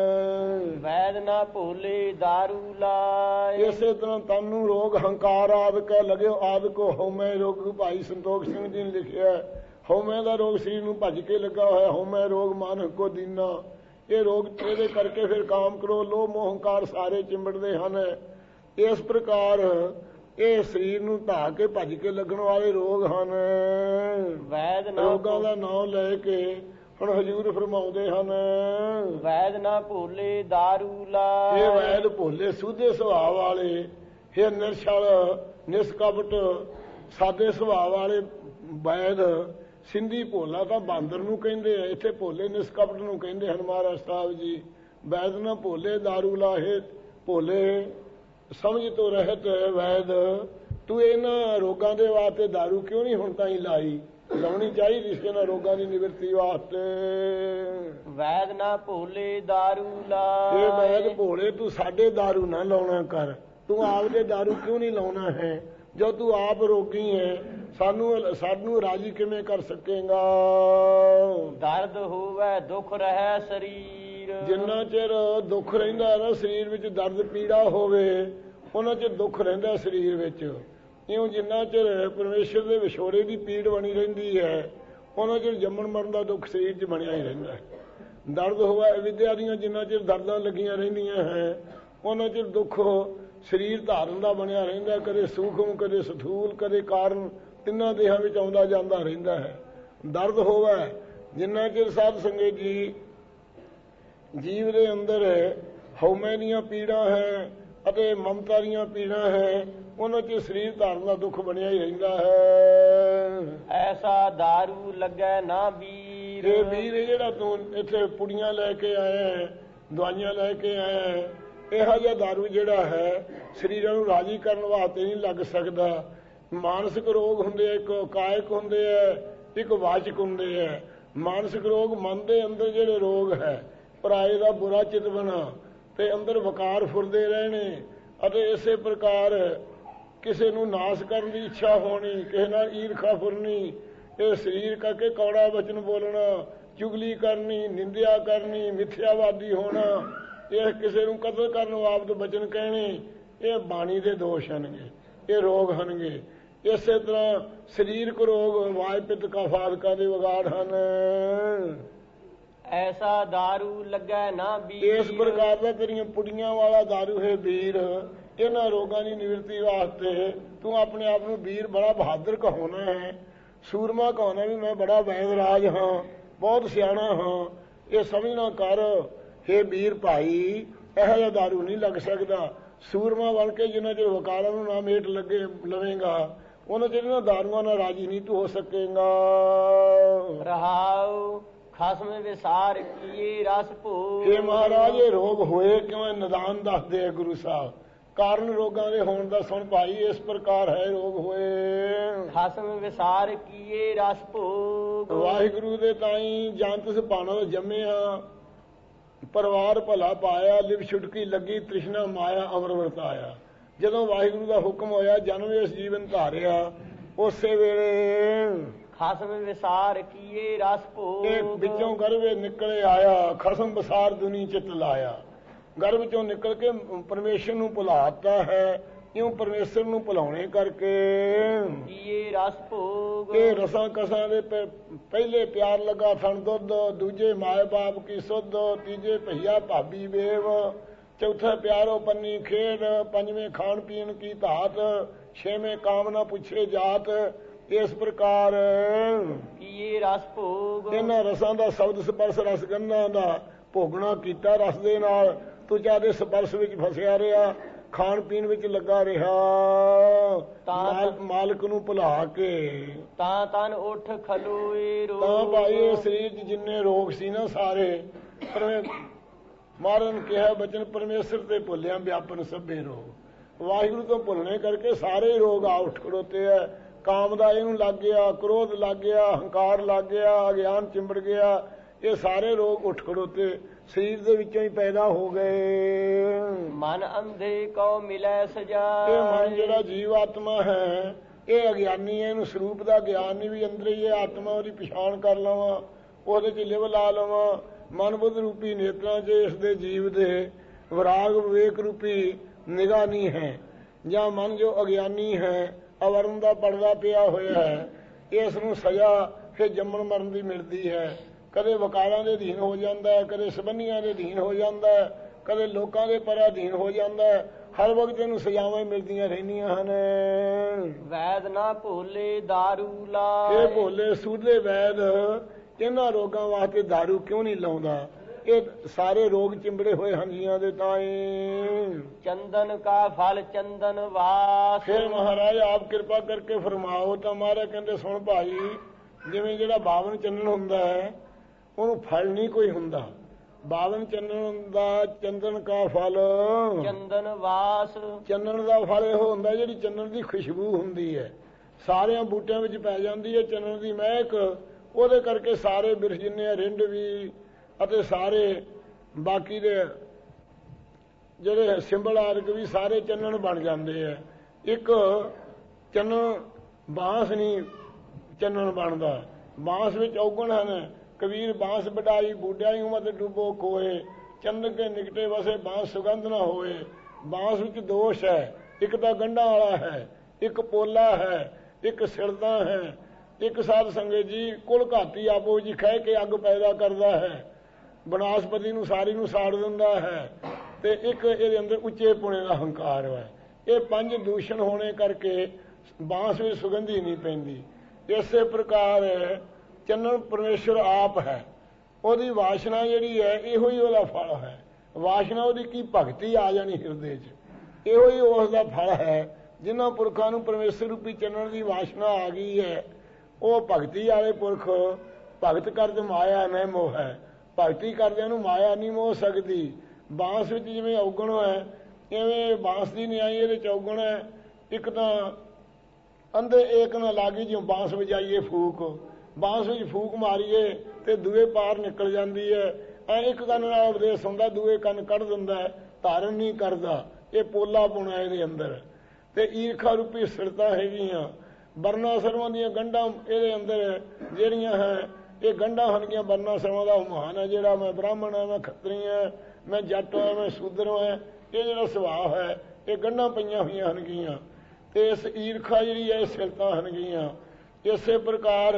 ਵੈਦ ਨਾ ਭੋਲੇ ਦਾਰੂ ਲਾਏ। ਇਸੇ ਤਰ੍ਹਾਂ ਤਨ ਨੂੰ ਰੋਗ ਹੰਕਾਰ ਆਦਿਕ ਲੱਗਿਓ ਆਦਿਕੋ ਹਉਮੈ ਰੋਗ। ਭਾਈ ਸੰਤੋਖ ਸਿੰਘ ਜੀ ਨੇ ਲਿਖਿਆ, ਹਉਮੈ ਦਾ ਰੋਗ ਸਰੀਰ ਨੂੰ ਭੱਜ ਕੇ ਲੱਗਾ ਹੋਇਆ। ਹਉਮੈ ਰੋਗ ਮਨ ਕੋ ਦੀਨਾ। ਇਹ ਰੋਗ ਇਹਦੇ ਕਰਕੇ ਫਿਰ ਕਾਮ ਕਰੋ ਲੋਭ ਮੋਹ ਹੰਕਾਰ ਸਾਰੇ ਚਿੰਬੜਦੇ ਹਨ। ਇਸ ਪ੍ਰਕਾਰ ਇਹ ਸਰੀਰ ਨੂੰ ਢਾ ਕੇ ਭੱਜ ਕੇ ਲੱਗਣ ਵਾਲੇ ਰੋਗ ਹਨ। ਵੈਦ ਨਾ ਰੋਗਾਂ ਦਾ ਨਾਮ ਲੈ ਕੇ ਹੁਣ ਹਜ਼ੂਰ ਫਰਮਾਉਂਦੇ ਹਨ, ਵੈਦ ਨਾ ਭੋਲੇ ਦਾਰੂ ਲਾਏ। ਇਹ ਵੈਦ ਭੋਲੇ ਸੁਧੇ ਸੁਭਾਅ ਵਾਲੇ, ਇਹ ਨਿਰਛਲ ਨਿਸਕਪਟ ਸਾਦੇ ਸੁਭਾਅ ਵਾਲੇ ਵੈਦ। ਸਿੰਧੀ ਭੋਲਾ ਤਾਂ ਬਾਂਦਰ ਨੂੰ ਕਹਿੰਦੇ ਆ, ਇੱਥੇ ਭੋਲੇ ਨਿਸਕਪਟ ਨੂੰ ਕਹਿੰਦੇ ਹਨ ਮਹਾਰਾਜ ਸਾਹਿਬ ਜੀ। ਵੈਦ ਨਾ ਭੋਲੇ ਦਾਰੂ ਲਾਹੇ। ਭੋਲੇ ਸਮਝ ਤੋਂ ਰਹਿਤ ਵੈਦ, ਤੂੰ ਇਹਨਾਂ ਰੋਗਾਂ ਦੇ ਵਾਸਤੇ ਦਾਰੂ ਕਿਉਂ ਨਹੀਂ ਹੁਣ ਤਾਈਂ ਲਾਈ? ਲਾਉਣੀ ਚਾਹੀਦੀ ਸੀ ਇਹਨਾਂ ਰੋਗਾਂ ਦੀ ਨਿਵਰਤੀ ਵਾਸਤੇ। ਵੈਦ ਨਾ ਭੋਲੇ ਦਾਰੂ ਲਾਏ। ਇਹ ਵੈਦ ਭੋਲੇ ਤੂੰ ਸਾਡੇ ਦਾਰੂ ਨਾ ਲਾਉਣਾ ਕਰ। ਤੂੰ ਆਪਦੇ ਦਾਰੂ ਕਿਉਂ ਨਹੀਂ ਲਾਉਣਾ ਹੈ? ਜੋ ਤੂੰ ਆਪ ਰੋਗੀ ਹੈ, ਸਾਨੂੰ ਸਾਨੂੰ ਰਾਜੀ ਕਿਵੇਂ ਕਰ ਸਕੇਗਾ? ਦਰਦ ਹੋਵੇ ਦੁੱਖ ਰਹਿ ਸਰੀਰ। ਜਿੰਨਾ ਚਿਰ ਦੁੱਖ ਰਹਿੰਦਾ ਨਾ ਸਰੀਰ ਵਿੱਚ, ਦਰਦ ਪੀੜਾ ਹੋਵੇ, ਉਹਨਾਂ ਚਿਰ ਦੁੱਖ ਰਹਿੰਦਾ ਸਰੀਰ ਵਿੱਚ। ਇਉਂ ਜਿੰਨਾ ਚਿਰ ਪਰਮੇਸ਼ਰ ਦੇ ਵਿਛੋੜੇ ਦੀ ਪੀੜ ਬਣੀ ਰਹਿੰਦੀ ਹੈ, ਉਹਨਾਂ ਚਿਰ ਜੰਮਣ ਮਰਨ ਦਾ ਦੁੱਖ ਸਰੀਰ 'ਚ ਬਣਿਆ ਹੀ ਰਹਿੰਦਾ ਹੈ। ਦਰਦ ਹੋਵੇ ਵਿਦਿਆ ਦੀਆਂ ਜਿੰਨਾ ਚਿਰ ਦਰਦਾਂ ਲੱਗੀਆਂ ਰਹਿੰਦੀਆਂ ਹੈ, ਉਹਨਾਂ ਚਿਰ ਦੁੱਖ ਸਰੀਰ ਧਾਰਨ ਦਾ ਬਣਿਆ ਰਹਿੰਦਾ। ਕਦੇ ਸੂਖਮ, ਕਦੇ ਸਥੂਲ, ਕਦੇ ਕਾਰਨ, ਤਿੰਨਾਂ ਦੇਹਾਂ ਵਿੱਚ ਆਉਂਦਾ ਜਾਂਦਾ ਰਹਿੰਦਾ ਹੈ। ਦਰਦ ਹੋਵੇ ਜਿੰਨਾ ਚਿਰ ਸਾਧ ਸੰਗਤ ਜੀ ਜੀਵ ਦੇ ਅੰਦਰ ਹਉਮੈ ਦੀਆਂ ਪੀੜਾਂ ਹੈ ਅਤੇ ਮਮਤਾ ਦੀਆਂ ਪੀੜਾਂ ਹੈ, ਉਹਨਾਂ 'ਚ ਸਰੀਰ ਧਾਰਨ ਦਾ ਦੁੱਖ ਬਣਿਆ ਹੀ ਰਹਿੰਦਾ ਹੈ। ਐਸਾ ਦਾਰੂ ਲੱਗੈ ਨਾ ਵੀਰ। ਇਹ ਵੀਰ ਜਿਹੜਾ ਤੂੰ ਇੱਥੇ ਪੁੜੀਆਂ ਲੈ ਕੇ ਆਇਆ, ਦਵਾਈਆਂ ਲੈ ਕੇ ਆਇਆ, ਇਹੋ ਜਿਹਾ ਦਾਰੂ ਜਿਹੜਾ ਹੈ ਸਰੀਰਾਂ ਨੂੰ ਰਾਜੀ ਕਰਨ ਵਾਸਤੇ ਨਹੀਂ ਲੱਗ ਸਕਦਾ। ਮਾਨਸਿਕ ਰੋਗ ਹੁੰਦੇ ਆ, ਇੱਕ ਕਾਇਕ ਹੁੰਦੇ ਆ, ਇੱਕ ਵਾਚਕ ਹੁੰਦੇ ਆ। ਮਾਨਸਿਕ ਰੋਗ ਮਨ ਦੇ ਅੰਦਰ ਜਿਹੜੇ ਰੋਗ ਹੈ, ਪਰਾਏ ਦਾ ਬੁਰਾ ਚਿਤ ਬਣਾ ਤੇ ਅੰਦਰ ਵਕਾਰ ਫੁਰਦੇ ਰਹਿਣੇ ਅਤੇ ਇਸੇ ਪ੍ਰਕਾਰ ਕਿਸੇ ਨੂੰ ਨਾਸ ਕਰਨ ਦੀ ਇੱਛਾ ਹੋਣੀ, ਕਿਸੇ ਨਾਲ ਈਰਖਾ ਫੁਰਨੀ, ਇਹ ਸਰੀਰ ਕਰਕੇ ਕੌੜਾ ਵਚਨ ਬੋਲਣਾ, ਚੁਗਲੀ ਕਰਨੀ, ਨਿੰਦਿਆ ਕਰਨੀ, ਮਿਥਿਆਵਾਦੀ ਹੋਣਾ, ਇਹ ਕਿਸੇ ਨੂੰ ਕਤਲ ਕਰਨ ਵਾਬਤ ਬਚਨ ਕਹਿਣੇ, ਇਹ ਬਾਣੀ ਦੇ ਦੋਸ਼ ਹਨਗੇ, ਇਹ ਰੋਗ ਹਨਗੇ। ਇਸੇ ਤਰ੍ਹਾਂ ਸਰੀਰਕ ਰੋਗ ਵਾਯ ਪਿੱਤ ਕਫ ਆਦਿਕਾਂ ਦੇ ਵਿਗਾੜ ਹਨ। ਐਸਾ ਦਾਰੂ ਲੱਗੈ ਨਾ ਵੀਰ। ਇਸ ਪ੍ਰਕਾਰ ਦਾ ਤੇਰੀਆਂ ਪੁੜੀਆਂ ਵਾਲਾ ਦਾਰੂ ਹੈ ਵੀਰ। ਇਹਨਾਂ ਰੋਗਾਂ ਦੀ ਨਿਵਰਤੀ ਵਾਸਤੇ ਤੂੰ ਆਪਣੇ ਆਪ ਨੂੰ ਵੀਰ ਬੜਾ ਬਹਾਦਰ ਕਹਾਉਣਾ ਹੈ, ਸੂਰਮਾ ਕਹਾਉਣਾ ਵੀ ਮੈਂ ਬੜਾ ਵੈਦ ਰਾਜ ਹਾਂ, ਬਹੁਤ ਸਿਆਣਾ ਹਾਂ। ਇਹ ਸਮਝਣਾ ਕਰ ਹੇ ਵੀਰ ਭਾਈ, ਇਹੋ ਜਿਹਾ ਦਾਰੂ ਨਹੀਂ ਲੱਗ ਸਕਦਾ। ਸੂਰਮਾ ਬਣ ਕੇ ਜਿੰਨਾ ਚਿਰ ਵਕਾਰਾਂ ਨੂੰ ਨਾ ਮੇਟ ਲੱਗੇ ਲਵੇਂਗਾ, ਉਹਨਾਂ ਚਿਰ ਇਹਨਾਂ ਦਾਰੂਆਂ ਨਾਲ ਰਾਜੀ ਨਹੀਂ ਤੂੰ ਹੋ ਸਕੇਗਾ। ਰਹਾਉ ਖਸਮ ਵਿਸਾਰ ਕੀਏ ਰਸ ਭੋਗ। ਇਹ ਮਹਾਰਾਜ ਇਹ ਰੋਗ ਹੋਏ ਕਿਉਂ? ਨਿਦਾਨ ਦੱਸਦੇ ਆ ਗੁਰੂ ਸਾਹਿਬ। ਕਾਰਨ ਰੋਗਾਂ ਦੇ ਹੋਣ ਦਾ ਸੁਣ ਭਾਈ, ਇਸ ਪ੍ਰਕਾਰ ਹੈ ਰੋਗ ਹੋਏ। ਖਸਮ ਵਿਸਾਰ ਕੀਏ ਰਸ ਭੋਗ। ਵਾਹਿਗੁਰੂ ਦੇ ਤਾਈ ਜੰਤ ਸੁਭਾਣਾ ਜੰਮਿਆ, ਪਰਿਵਾਰ ਭਲਾ ਪਾਇਆ, ਲਿਵ ਛੁਟਕੀ ਲੱਗੀ ਤ੍ਰਿਸ਼ਨਾ ਮਾਇਆ ਅਮਰ ਵਰਤਾਇਆ। ਜਦੋਂ ਵਾਹਿਗੁਰੂ ਦਾ ਹੁਕਮ ਹੋਇਆ ਜਨਮ ਇਸ ਜੀਵਨ ਧਾਰਿਆ, ਉਸੇ ਵੇਲੇ ਖਸਮ ਵਿਸਾਰ ਕੀਏ ਰਸ ਭੋਗ। ਇਹ ਵਿੱਚੋਂ ਗਰਭੇ ਨਿਕਲੇ ਆਇਆ, ਖਸਮ ਵਿਸਾਰ ਦੁਨੀ ਚਿਤ ਲਾਇਆ। ਗਰਭ ਚੋਂ ਨਿਕਲ ਕੇ ਪਰਮੇਸ਼ਰ ਨੂੰ ਭੁਲਾਤਾ ਹੈ, ਇਉਂ ਪਰਮੇਸ਼ਰ ਨੂੰ ਭੁਲਾਉਣੇ ਕਰਕੇ ਕੀਏ ਰਸ ਭੋਗ। ਇਹ ਰਸਾਂ ਕਸਾਂ ਦੇ ਪਹਿਲੇ ਪਿਆਰ ਲੱਗਾ ਥਣ ਦੁੱਧ, ਦੂਜੇ ਮਾਏ ਬਾਪ ਕੀ ਸੁੱਧ, ਤੀਜੇ ਭਈਆ ਭਾਬੀ ਵੇਵ, ਚੌਥਾ ਪਿਆਰੋ ਪੰਨੀ ਖੇਡ, ਪੰਜਵੇਂ ਖਾਣ ਪੀਣ ਕੀ ਧਾਤ, ਛੇਵੇਂ ਕਾਮਨਾ ਪੁੱਛੇ ਜਾਤ। ਇਸ ਪ੍ਰਕਾਰ ਕੀਏ ਰਸ ਭੋਗ। ਇਹਨਾਂ ਰਸਾਂ ਦਾ ਸ਼ਬਦ ਸਪਰਸ਼ ਰਸ ਗੰਧਾਂ ਦਾ ਭੋਗਣਾ ਕੀਤਾ ਰਸ ਦੇ ਨਾਲ। ਤੂੰ ਚਾਹਦੇ ਸਪਰਸ਼ ਵਿੱਚ ਫਸਿਆ ਰਿਹਾ, ਖਾਣ ਪੀਣ ਵਿੱਚ ਲੱਗਾ ਰਿਹਾ, ਮਾਲ, ਮਾਲਕ ਨੂੰ ਭੁਲਾ ਕੇ। ਤਾਂ ਤਨ ਉੱਠ ਖਲੋਏ ਰੋਗ। ਤਾਂ ਭਾਈ ਇਹ ਸਰੀਰ 'ਚ ਜਿੰਨੇ ਰੋਗ ਸੀ ਨਾ ਸਾਰੇ, ਮਾਰਨ ਕਿਹਾ ਬਚਨ ਪਰਮੇਸ਼ਰ ਤੇ ਭੁੱਲਿਆ ਵਿਆਪਨ ਸਭੇ ਰੋਗ। ਵਾਹਿਗੁਰੂ ਤੋਂ ਭੁੱਲਣੇ ਕਰਕੇ ਸਾਰੇ ਰੋਗ ਆ ਉੱਠ ਖੜੋਤੇ ਹੈ। ਕਾਮ ਦਾ ਇਹਨੂੰ ਲੱਗ ਗਿਆ, ਕ੍ਰੋਧ ਲੱਗ ਗਿਆ, ਹੰਕਾਰ ਲੱਗ ਗਿਆ, ਅਗਿਆਨ ਚਿੰਬੜ ਗਿਆ, ਇਹ ਸਾਰੇ ਰੋਗ ਉੱਠ ਖੜੋਤੇ ਸਰੀਰ ਦੇ ਵਿੱਚੋਂ ਹੀ ਪੈਦਾ ਹੋ ਗਏ। ਮਨ ਅੰਧੇ ਕਉ ਮਿਲੈ ਸਜਾਏ। ਇਹ ਮਨ ਜਿਹੜਾ ਜੀਵ ਆਤਮਾ ਹੈ ਇਹ ਅਗਿਆਨੀ ਹੈ, ਇਹਨੂੰ ਸਰੂਪ ਦਾ ਗਿਆਨ ਨਹੀਂ ਵੀ ਅੰਦਰ ਹੀ ਹੈ ਆਤਮਾ, ਉਹਦੀ ਪਛਾਣ ਕਰ ਲਵਾਂ, ਉਹਦੇ 'ਚ ਲਿਵ ਲਾ ਲਵਾਂ। ਮਨ ਬੁੱਧ ਰੂਪੀ ਨੇਤਰਾਂ 'ਚ ਇਸ ਦੇ ਜੀਵ ਦੇ ਵਿਰਾਗ ਵਿਵੇਕ ਰੂਪੀ ਨਿਗਾਹ ਨਹੀਂ ਹੈ। ਜਾਂ ਮਨ ਜੋ ਅਗਿਆਨੀ ਹੈ, ਅਵਰਨ ਦਾ ਪਰਦਾ ਪਿਆ ਹੋਇਆ ਹੈ, ਇਸ ਨੂੰ ਸਜ਼ਾ ਫਿਰ ਜੰਮਣ ਮਰਨ ਦੀ ਮਿਲਦੀ ਹੈ। ਕਦੇ ਵਕਾਰਾਂ ਦੇ ਅਧੀਨ ਹੋ ਜਾਂਦਾ ਹੈ, ਕਦੇ ਸੰਬੰਧੀਆਂ ਦੇ ਅਧੀਨ ਹੋ ਜਾਂਦਾ ਹੈ, ਕਦੇ ਲੋਕਾਂ ਦੇ ਪਰਾਧੀਨ ਹੋ ਜਾਂਦਾ ਹੈ। ਹਰ ਵਕਤ ਇਹਨੂੰ ਸਜ਼ਾਵਾਂ ਮਿਲਦੀਆਂ ਰਹਿੰਦੀਆਂ ਹਨ। ਵੈਦ ਨਾ ਭੋਲੇ ਦਾਰੂ ਲਾਏ। ਇਹ ਭੋਲੇ ਸੂਦੇ ਵੈਦ ਇਹਨਾਂ ਰੋਗਾਂ ਵਾਸਤੇ ਦਾਰੂ ਕਿਉਂ ਨਹੀਂ ਲਾਉਂਦਾ? ਇਹ ਸਾਰੇ ਰੋਗ ਚਿੰਬੜੇ ਹੋਏ ਹਨ ਜੀਆਂ ਦੇ ਤਾਏ। ਚੰਦਨ ਕਾ ਫਲ ਚੰਦਨ ਵਾਸ। ਫਿਰ ਮਹਾਰਾਜ ਆਪ ਕਿਰਪਾ ਕਰਕੇ ਫਰਮਾਓ। ਤਾਂ ਮਹਾਰਾਜ ਕਹਿੰਦੇ ਸੁਣ ਭਾਈ, ਜਿਵੇਂ ਜਿਹੜਾ ਬਾਵਨ ਚੰਦਨ ਹੁੰਦਾ ਹੈ ਉਹਨੂੰ ਫਲ ਨਹੀਂ ਕੋਈ ਹੁੰਦਾ। ਬਾਵਨ ਚੰਦਨ ਦਾ ਚੰਦਨ ਕਾ ਫਲ ਚੰਦਨ ਵਾਸ। ਚੰਦਨ ਦਾ ਫਲ ਇਹੋ ਹੁੰਦਾ ਜਿਹੜੀ ਚੰਦਨ ਦੀ ਖੁਸ਼ਬੂ ਹੁੰਦੀ ਹੈ, ਸਾਰਿਆਂ ਬੂਟਿਆਂ ਵਿੱਚ ਪੈ ਜਾਂਦੀ ਹੈ ਚੰਦਨ ਦੀ ਮਹਿਕ। ਉਹਦੇ ਕਰਕੇ ਸਾਰੇ ਬਿਰਖ ਜਿੰਨੇ ਰਿੰਡ ਵੀ ਅਤੇ ਸਾਰੇ ਬਾਕੀ ਦੇ ਜਿਹੜੇ ਸਿੰਬਲ ਆਦਿਕ ਵੀ ਸਾਰੇ ਚੰਨਣ ਬਣ ਜਾਂਦੇ ਆ। ਇੱਕ ਚੰਨਣ ਬਾਂਸ ਨਹੀਂ ਚੰਨਣ ਬਣਦਾ, ਬਾਂਸ ਵਿੱਚ ਔਗਣ ਹਨ। ਕਬੀਰ ਬਾਂਸ ਵਡਾਈ ਬੂਢਿਆਂ ਹੀ ਮਤ ਡੁੱਬੋ ਖੋਏ, ਚੰਨ ਕੇ ਨਿਕਟੇ ਵਸੇ ਬਾਂਸ ਸੁਗੰਧ ਨਾ ਹੋਏ। ਬਾਂਸ ਵਿੱਚ ਦੋਸ਼ ਹੈ, ਇੱਕ ਤਾਂ ਗੰਢਾਂ ਵਾਲਾ ਹੈ, ਇੱਕ ਪੋਲਾ ਹੈ, ਇੱਕ ਸਿਰਦਾ ਹੈ, ਇੱਕ ਸਾਧ ਸੰਗਤ ਜੀ ਕੁਲ ਘਾਤੀ ਆਪੋ ਜੀ ਖਹਿ ਕੇ ਅੱਗ ਪੈਦਾ ਕਰਦਾ ਹੈ, ਬਨਾਸਪਤੀ ਨੂੰ ਸਾਰੀ ਨੂੰ ਸਾੜ ਦਿੰਦਾ ਹੈ, ਤੇ ਇੱਕ ਇਹਦੇ ਅੰਦਰ ਉੱਚੇ ਪੁਣੇ ਦਾ ਹੰਕਾਰ ਹੈ। ਇਹ ਪੰਜ ਦੂਸ਼ਣ ਹੋਣੇ ਕਰਕੇ ਬਾਂਸ ਵਿੱਚ ਸੁਗੰਧੀ ਨਹੀਂ ਪੈਂਦੀ। ਇਸੇ ਪ੍ਰਕਾਰ ਚੰਨਣ ਪਰਮੇਸ਼ਰ ਆਪ ਹੈ, ਉਹਦੀ ਵਾਸ਼ਨਾ ਜਿਹੜੀ ਹੈ ਇਹੋ ਹੀ ਉਹਦਾ ਫਲ ਹੈ। ਵਾਸ਼ਨਾ ਉਹਦੀ ਕੀ ਭਗਤੀ ਆ ਜਾਣੀ ਹਿਰਦੇ 'ਚ, ਇਹੋ ਹੀ ਉਸ ਦਾ ਫਲ ਹੈ। ਜਿਨ੍ਹਾਂ ਪੁਰਖਾਂ ਨੂੰ ਪਰਮੇਸ਼ਰ ਰੂਪੀ ਚੰਨਣ ਦੀ ਵਾਸ਼ਨਾ ਆ ਗਈ ਹੈ, ਉਹ ਭਗਤੀ ਵਾਲੇ ਪੁਰਖ ਭਗਤ ਕਰਦ ਮਾਇਆ ਨਹੀਂ ਮੋਹ ਹੈ। ਭਗਤੀ ਕਰਦਿਆਂ ਨੂੰ ਮਾਇਆ ਨਹੀਂ ਮੋਹ ਸਕਦੀ। ਬਾਂਸ ਵਿੱਚ ਜਿਵੇਂ ਔਗਣ ਹੈ, ਇਵੇਂ ਬਾਂਸ ਦੀ ਨਿਆਈ ਇਹਦੇ 'ਚ ਔਗਣ ਹੈ। ਇੱਕ ਤਾਂ ਅੰਧੇ ਏਕ ਨਾ ਲਾਗੀ, ਜਿਉਂ ਬਾਂਸ ਵਜਾਈਏ ਫੂਕ, ਬਾਂਸ ਵਿੱਚ ਫੂਕ ਮਾਰੀਏ ਤੇ ਦੂਏ ਪਾਰ ਨਿਕਲ ਜਾਂਦੀ ਹੈ। ਐ ਇੱਕ ਕੰਨ ਨਾਲ ਉਪਦੇਸ਼ ਹੁੰਦਾ, ਦੂਏ ਕੰਨ ਕੱਢ ਦਿੰਦਾ ਹੈ, ਧਾਰਨ ਨਹੀਂ ਕਰਦਾ। ਇਹ ਪੋਲਾ ਪੁਣਾ ਇਹਦੇ ਅੰਦਰ, ਤੇ ਈਰਖਾ ਰੂਪੀ ਸਿਰਤਾ ਹੈਗੀਆਂ। ਵਰਨਾ ਸਰਵਾਂ ਦੀਆਂ ਗੰਢਾਂ ਇਹਦੇ ਅੰਦਰ ਜਿਹੜੀਆਂ ਹੈ, ਇਹ ਗੰਢਾਂ ਹਨਗੀਆਂ ਵਰਨਾ ਸਰਵਾਂ ਦਾ ਮਹਾਨ ਹੈ। ਜਿਹੜਾ ਮੈਂ ਬ੍ਰਾਹਮਣ ਹਾਂ, ਮੈਂ ਖੱਤਰੀ ਹਾਂ, ਮੈਂ ਜੱਟ ਹਾਂ, ਮੈਂ ਸ਼ੂਦਰ ਹਾਂ, ਇਹ ਜਿਹੜਾ ਸੁਭਾਅ ਹੈ ਇਹ ਗੰਢਾਂ ਪਈਆਂ ਹੋਈਆਂ ਹਨਗੀਆਂ। ਤੇ ਇਸ ਈਰਖਾ ਜਿਹੜੀ ਹੈ ਇਹ ਸਿਰਤਾਂ ਹਨਗੀਆਂ। ਇਸੇ ਪ੍ਰਕਾਰ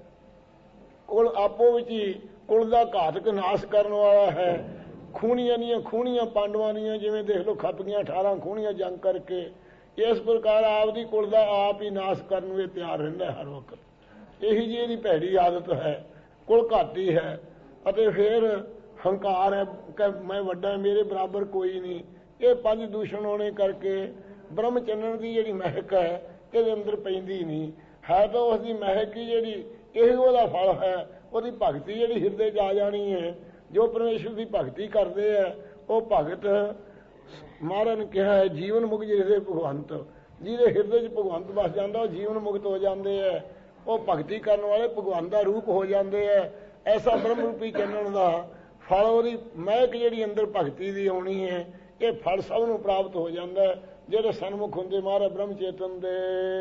ਕੁਲ ਆਪੋ ਵਿੱਚ ਹੀ ਕੁਲ ਦਾ ਘਾਤਕ ਨਾਸ਼ ਕਰਨ ਵਾਲਾ ਹੈ। ਖੂਣੀਆਂ ਦੀਆਂ ਖੂਣੀਆਂ ਪਾਂਡਵਾਂ ਦੀਆਂ ਜਿਵੇਂ ਦੇਖ ਲਓ ਖੱਪ ਗਈਆਂ ਅਠਾਰਾਂ ਖੂਣੀਆਂ ਜੰਗ ਕਰਕੇ, ਇਸ ਪ੍ਰਕਾਰ ਆਪਦੀ ਕੁਲ ਦਾ ਆਪ ਹੀ ਨਾਸ਼ ਕਰਨ ਨੂੰ ਇਹ ਤਿਆਰ ਰਹਿੰਦਾ ਹਰ ਵਕਤ। ਇਹੀ ਜੀ ਇਹਦੀ ਭੈੜੀ ਆਦਤ ਹੈ, ਕੁਲ ਘਾਟੀ ਹੈ। ਅਤੇ ਫਿਰ ਹੰਕਾਰ ਹੈ ਕਿ ਮੈਂ ਵੱਡਾ, ਮੇਰੇ ਬਰਾਬਰ ਕੋਈ ਨਹੀਂ। ਇਹ ਪੰਜ ਦੂਸ਼ਣ ਹੋਣੇ ਕਰਕੇ ਬ੍ਰਹਮ ਚੰਨਣ ਦੀ ਜਿਹੜੀ ਮਹਿਕ ਹੈ ਇਹਦੇ ਅੰਦਰ ਪੈਂਦੀ ਨਹੀਂ ਹੈ। ਤਾਂ ਉਸ ਦੀ ਮਹਿਕ ਹੀ ਜਿਹੜੀ ਇਹ ਉਹਦਾ ਫਲ ਹੈ। ਉਹਦੀ ਭਗਤੀ ਜਿਹੜੀ ਹਿਰਦੇ 'ਚ ਆ ਜਾਣੀ ਹੈ। ਜੋ ਪਰਮੇਸ਼ਰ ਦੀ ਭਗਤੀ ਕਰਦੇ ਹੈ ਉਹ ਭਗਤ ਮਹਾਰਾਜ ਨੇ ਕਿਹਾ ਹੈ ਜੀਵਨ ਮੁਕਤ ਜਿਹਦੇ ਭਗਵੰਤ, ਜਿਹਦੇ ਹਿਰਦੇ 'ਚ ਭਗਵੰਤ ਵਸ ਜਾਂਦਾ ਉਹ ਜੀਵਨ ਮੁਕਤ ਹੋ ਜਾਂਦੇ ਹੈ। ਉਹ ਭਗਤੀ ਕਰਨ ਵਾਲੇ ਭਗਵਾਨ ਦਾ ਰੂਪ ਹੋ ਜਾਂਦੇ ਹੈ। ਐਸਾ ਬ੍ਰਹਮ ਰੂਪੀ ਚੰਨਣ ਦਾ ਫਲ, ਉਹਦੀ ਮਹਿਕ ਜਿਹੜੀ ਅੰਦਰ ਭਗਤੀ ਦੀ ਆਉਣੀ ਹੈ, ਇਹ ਫਲ ਸਭ ਨੂੰ ਪ੍ਰਾਪਤ ਹੋ ਜਾਂਦਾ ਹੈ ਜਿਹੜੇ ਸਨਮੁਖ ਹੁੰਦੇ ਮਹਾਰਾਜ ਬ੍ਰਹਮ ਚੇਤਨ ਦੇ।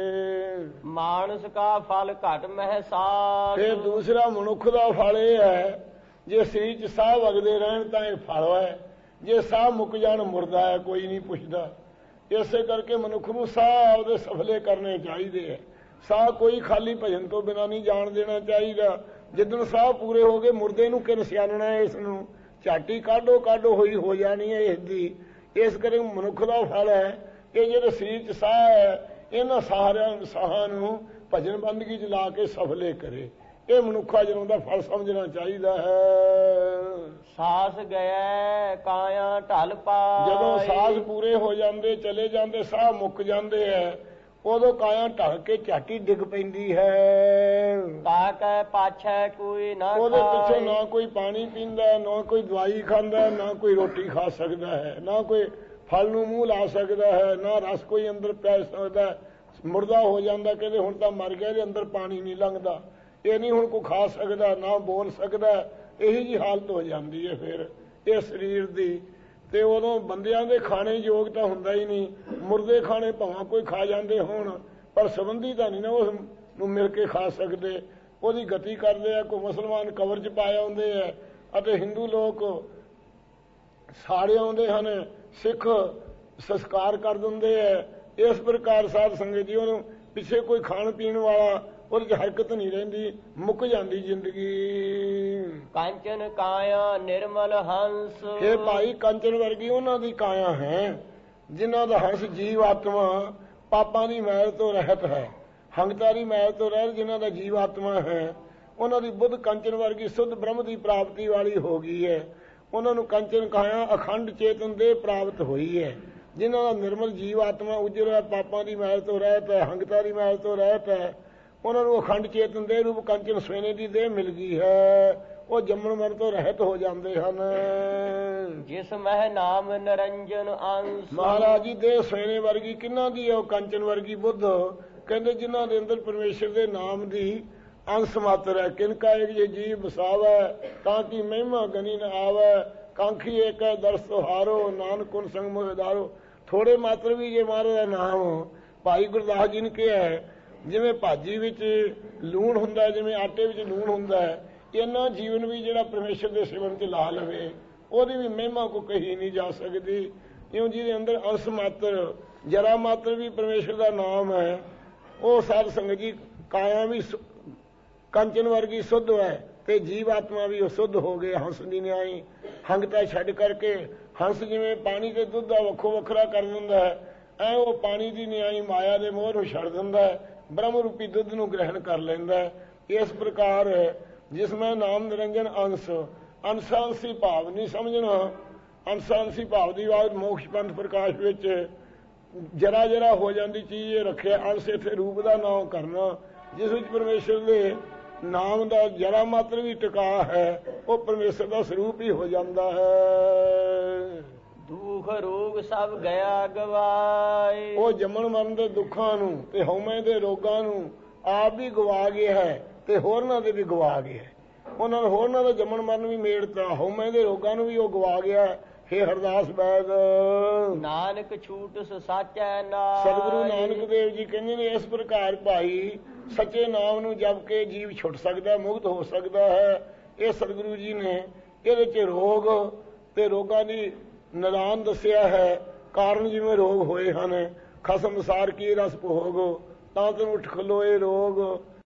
ਮਾਨਸ ਕਾ ਫਲ ਘਟ ਮਹਿਸਾਸ। ਫਿਰ ਦੂਸਰਾ ਮਨੁੱਖ ਦਾ ਫਲ ਇਹ ਹੈ, ਜੇ ਸਰੀਰ 'ਚ ਸਾਹ ਵਗਦੇ ਰਹਿਣ ਤਾਂ ਇਹ ਫਲ ਹੈ। ਜੇ ਸਾਹ ਮੁੱਕ ਜਾਣ ਮੁਰਦਾ ਹੈ, ਕੋਈ ਨਹੀਂ ਪੁੱਛਦਾ। ਇਸੇ ਕਰਕੇ ਮਨੁੱਖ ਨੂੰ ਸਾਹ ਉਹਦੇ ਸਫਲੇ ਕਰਨੇ ਚਾਹੀਦੇ ਹੈ। ਸਾਹ ਕੋਈ ਖਾਲੀ ਭਜਨ ਤੋਂ ਬਿਨਾਂ ਨਹੀਂ ਜਾਣ ਦੇਣਾ ਚਾਹੀਦਾ। ਜਿੱਦਣ ਸਾਹ ਪੂਰੇ ਹੋ ਗਏ ਮੁਰਦੇ ਨੂੰ ਕਿਨ ਸਿਆਣਨਾ ਹੈ, ਇਸ ਨੂੰ ਝਾਟੀ ਕਾਢੋ ਕਾਢੋ ਹੋਈ ਹੋ ਜਾਣੀ ਹੈ ਇਸ ਦੀ। ਇਸ ਕਰਕੇ ਮਨੁੱਖ ਦਾ ਫਲ ਹੈ ਇਹ ਜਿਹੜੇ ਸਰੀਰ 'ਚ ਸਾਹ ਹੈ, ਇਹਨਾਂ ਸਾਰਿਆਂ ਸਾਹਾਂ ਨੂੰ ਭਜਨ ਬੰਦਗੀ 'ਚ ਲਾ ਕੇ ਸਫਲੇ ਕਰੇ। ਇਹ ਮਨੁੱਖਾ ਜਨਮ ਦਾ ਫਲ ਸਮਝਣਾ ਚਾਹੀਦਾ ਹੈ। ਸਾਸ ਗਿਆ ਕਾਇਆ ਢਲ ਪਾਏ। ਜਦੋਂ ਸਾਸ ਪੂਰੇ ਹੋ ਜਾਂਦੇ, ਚਲੇ ਜਾਂਦੇ, ਸਾਹ ਮੁੱਕ ਜਾਂਦੇ ਹੈ, ਉਦੋਂ ਕਾਇਆ ਢਲ ਕੇ ਝਾਟੀ ਡਿੱਗ ਪੈਂਦੀ ਹੈ। ਤਾਕੈ ਪਾਛੈ ਕੋਈ ਨਾ ਉਹਦੇ ਪਿੱਛੋਂ ਨਾ ਕੋਈ ਪਾਣੀ ਪੀਂਦਾ, ਨਾ ਕੋਈ ਦਵਾਈ ਖਾਂਦਾ, ਨਾ ਕੋਈ ਰੋਟੀ ਖਾ ਸਕਦਾ ਹੈ, ਨਾ ਕੋਈ ਫਲ ਨੂੰ ਮੂੰਹ ਲਾ ਸਕਦਾ ਹੈ, ਨਾ ਰਸ ਕੋਈ ਅੰਦਰ ਪੈ ਸਕਦਾ। ਮੁਰਦਾ ਹੋ ਜਾਂਦਾ, ਕਹਿੰਦੇ ਹੁਣ ਤਾਂ ਮਰ ਗਿਆ, ਇਹਦੇ ਅੰਦਰ ਪਾਣੀ ਨਹੀਂ ਲੰਘਦਾ, ਇਹ ਨਹੀਂ ਹੁਣ ਕੋਈ ਖਾ ਸਕਦਾ, ਨਾ ਬੋਲ ਸਕਦਾ। ਇਹੀ ਜੀ ਹਾਲਤ ਹੋ ਜਾਂਦੀ ਹੈ ਫਿਰ ਇਹ ਸਰੀਰ ਦੀ। ਤੇ ਉਦੋਂ ਬੰਦਿਆਂ ਦੇ ਖਾਣੇ ਯੋਗ ਤਾਂ ਹੁੰਦਾ ਹੀ ਨਹੀਂ। ਮੁਰਦੇ ਖਾਣੇ ਭਾਵੇਂ ਕੋਈ ਖਾ ਜਾਂਦੇ ਹੋਣ, ਪਰ ਸੰਬੰਧੀ ਤਾਂ ਨਹੀਂ ਨਾ ਉਸ ਨੂੰ ਮਿਲ ਕੇ ਖਾ ਸਕਦੇ। ਉਹਦੀ ਗਤੀ ਕਰਦੇ ਆ। ਕੋਈ ਮੁਸਲਮਾਨ ਕਬਰ 'ਚ ਪਾਏ ਆਉਂਦੇ ਆ ਅਤੇ ਹਿੰਦੂ ਲੋਕ ਸਾੜੇ ਆਉਂਦੇ ਹਨ, ਸਿੱਖ ਸੰਸਕਾਰ ਕਰ ਦਿੰਦੇ ਆ। ਇਸ ਪ੍ਰਕਾਰ ਸਾਧ ਸੰਗਤ ਜੀ ਉਹਨੂੰ ਪਿੱਛੇ ਕੋਈ ਖਾਣ ਪੀਣ ਵਾਲਾ ਉਹਦੇ 'ਚ ਹਰਕਤ ਨਹੀਂ ਰਹਿੰਦੀ, ਮੁੱਕ ਜਾਂਦੀ ਜ਼ਿੰਦਗੀ। ਕੰਚਨ ਕਾਇਆ ਨਿਰਮਲ ਹੰਸ। ਇਹ ਭਾਈ ਕੰਚਨ ਵਰਗੀ ਉਹਨਾਂ ਦੀ ਕਾਇਆ ਹੈ ਜਿਨ੍ਹਾਂ ਦਾ ਹੰਸ ਜੀਵ ਆਤਮਾ ਪਾਪਾਂ ਦੀ ਮੈਲ ਤੋਂ ਰਹਿਤ ਹੈ, ਹੰਗਤਾ ਦੀ ਮੈਲ ਤੋਂ ਰਹਿਤ ਜਿਨ੍ਹਾਂ ਦਾ ਜੀਵ ਆਤਮਾ ਹੈ, ਉਹਨਾਂ ਦੀ ਬੁੱਧ ਕੰਚਨ ਵਰਗੀ ਸੁੱਧ ਬ੍ਰਹਮ ਦੀ ਪ੍ਰਾਪਤੀ ਵਾਲੀ ਹੋ ਗਈ ਹੈ। ਉਹਨਾਂ ਨੂੰ ਕੰਚਨ ਕਾਇਆ ਅਖੰਡ ਚੇਤਨ ਦੇ ਪ੍ਰਾਪਤ ਹੋਈ ਹੈ। ਜਿਨ੍ਹਾਂ ਦਾ ਨਿਰਮਲ ਜੀਵ ਆਤਮਾ ਉਜੜ ਹੈ, ਪਾਪਾਂ ਦੀ ਮੈਲ ਤੋਂ ਰਹਿਤ ਹੈ, ਹੰਗਤਾ ਦੀ ਮੈਲ ਤੋਂ ਰਹਿਤ ਹੈ, ਉਹਨਾਂ ਨੂੰ ਅਖੰਡ ਚੇਤਨ ਦੇ ਰੂਪ ਕੰਚਨ ਸਵੇਨੇ ਦੀ ਦੇਹ ਮਿਲ ਗਈ ਹੈ। ਉਹ ਜੰਮਣ ਮਰਨ ਤੋਂ ਰਹਿਤ ਹੋ ਜਾਂਦੇ ਹਨ। ਜਿਸ ਮਹਿ ਨਾਮ ਨਿਰੰਜਨ ਅੰਸ਼। ਮਹਾਰਾਜ ਜੀ ਦੇਹ ਸਵੇਨੇ ਵਰਗੀ ਕਿਹਨਾਂ ਦੀ ਹੈ? ਉਹ ਕੰਚਨ ਵਰਗੀ ਬੁੱਧ ਕਹਿੰਦੇ ਜਿਨ੍ਹਾਂ ਦੇ ਅੰਦਰ ਪਰਮੇਸ਼ਰ ਦੇ ਨਾਮ ਦੀ ਅੰਸ਼ ਮਾਤਰ ਹੈ। ਕਿਨਕਾ ਇੱਕ ਜੇ ਜੀਵ ਬਸਾਵੈ ਤਾਂ ਕਿ ਮਹਿਮਾ ਗਨੀ ਨ ਆਵੈ, ਕਾਂਖੀ ਏਕ ਹੈ ਦਰਸ ਤੁਹਾਰੋ, ਨਾਨਕ ਕੁਨ ਸੰਗ ਮੋਹਿ ਉਦਾਰੋ। ਥੋੜੇ ਮਾਤਰ ਵੀ ਜੇ ਮਹਾਰਾਜ ਦਾ ਨਾਮ ਭਾਈ ਗੁਰਦਾਸ ਜੀ ਨੇ ਕਿਹਾ ਹੈ, ਜਿਵੇਂ ਭਾਜੀ ਵਿੱਚ ਲੂਣ ਹੁੰਦਾ, ਜਿਵੇਂ ਆਟੇ ਵਿੱਚ ਲੂਣ ਹੁੰਦਾ ਹੈ, ਇੰਨਾ ਜੀਵਨ ਵੀ ਜਿਹੜਾ ਪਰਮੇਸ਼ਰ ਦੇ ਸੇਵਨ 'ਚ ਲਾ ਲਵੇ ਉਹਦੀ ਵੀ ਮਹਿਮਾ ਕੋ ਕਹੀ ਨਹੀਂ ਜਾ ਸਕਦੀ। ਇਉਂ ਜਿਹਦੇ ਅੰਦਰ ਅੰਸ਼ ਮਾਤਰ ਜਰਾ ਮਾਤਰ ਵੀ ਪਰਮੇਸ਼ਰ ਦਾ ਨਾਮ ਹੈ। ਉਹ ਸਾਧ ਸੰਗਤ ਜੀ ਕਾਇਆ ਵੀ ਕੰਚਨ ਵਰਗੀ ਸੁੱਧ ਹੈ ਤੇ ਜੀਵ ਆਤਮਾ ਵੀ ਉਹ ਸੁੱਧ ਹੋ ਗਏ। ਹੰਸ ਦੀ ਨਿਆਈ ਹੰਗਤਾ ਛੱਡ ਕਰਕੇ, ਹੰਸ ਜਿਵੇਂ ਪਾਣੀ ਤੇ ਦੁੱਧ ਦਾ ਵੱਖੋ ਵੱਖਰਾ ਕਰ ਦਿੰਦਾ ਹੈ, ਐ ਉਹ ਪਾਣੀ ਦੀ ਨਿਆਈ ਮਾਇਆ ਦੇ ਮੋਹ ਨੂੰ ਛੱਡ ਦਿੰਦਾ ਹੈ, ਬ੍ਰਹਮ ਰੂਪੀ ਦੁੱਧ ਨੂੰ ਗ੍ਰਹਿਣ ਕਰ ਲੈਂਦਾ ਹੈ। ਇਸ ਪ੍ਰਕਾਰ ਜਿਸ ਮੈਂ ਨਾਮ ਨਿਰੰਜਨ ਅੰਸ਼, ਅੰਸ਼ਾਂਸੀ ਭਾਵ ਨਹੀਂ ਸਮਝਣਾ। ਅੰਸ਼ਾਂਸੀ ਭਾਵ ਦੀ ਬਾਤ ਮੋਕਸ਼ ਪੰਥ ਪ੍ਰਕਾਸ਼ ਵਿੱਚ ਜਰਾ ਜਰਾ ਹੋ ਜਾਂਦੀ ਚੀਜ਼ ਇਹ ਰੱਖਿਆ। ਅੰਸ਼ ਇੱਥੇ ਰੂਪ ਦਾ ਨਾਮ ਕਰਨਾ, ਜਿਸ ਵਿੱਚ ਪਰਮੇਸ਼ਰ ਦੇ ਨਾਮ ਦਾ ਜਰਾ ਮਾਤਰ ਵੀ ਟਿਕਾ ਹੈ, ਉਹ ਪਰਮੇਸ਼ਰ ਦਾ ਸਰੂਪ ਹੀ ਹੋ ਜਾਂਦਾ ਹੈ। ਦੁਖ ਰੋਗ ਸਭ ਗਿਆ ਗਵਾਏ। ਉਹ ਜੰਮਣ ਮਰਨ ਦੇ ਦੁੱਖਾਂ ਨੂੰ ਤੇ ਹਉਮੈ ਦੇ ਰੋਗਾਂ ਨੂੰ ਆਪ ਵੀ ਗਵਾ ਗਿਆ ਹੈ ਤੇ ਹੋਰਨਾਂ ਦੇ ਵੀ ਗਵਾ ਗਿਆ। ਉਹਨਾਂ ਨੇ ਹੋਰਨਾਂ ਦਾ ਜੰਮਣ ਮਰਨ ਵੀ ਮੇੜਤਾ, ਹਉਮੈ ਦੇ ਰੋਗਾਂ ਨੂੰ ਵੀ ਉਹ ਗਵਾ ਗਿਆ। ਹੇ ਹਰਦਾਸ ਬੈਦ ਨਾਨਕ ਛੂਟ ਸਾਚੈ ਨਾਮ। ਸਤਿਗੁਰੂ ਨਾਨਕ ਦੇਵ ਜੀ ਕਹਿੰਦੇ ਨੇ ਇਸ ਪ੍ਰਕਾਰ ਭਾਈ ਸੱਚੇ ਨਾਮ ਨੂੰ ਜਪ ਕੇ ਜੀਵ ਛੁੱਟ ਸਕਦਾ, ਮੁਕਤ ਹੋ ਸਕਦਾ ਹੈ। ਇਹ ਸਤਿਗੁਰੂ ਜੀ ਨੇ ਇਹਦੇ 'ਚ ਰੋਗ ਤੇ ਰੋਗਾਂ ਦੀ ਨਿਦਾਨ ਦੱਸਿਆ ਹੈ। ਕਾਰਨ ਜਿਵੇਂ ਰੋਗ ਹੋਏ ਹਨ, ਖਸਮ ਸਾਰ ਕੀ ਰਸ ਭੋਗ, ਤਾਂ ਤੈਨੂੰ ਉੱਠ ਖਲੋਏ ਰੋਗ।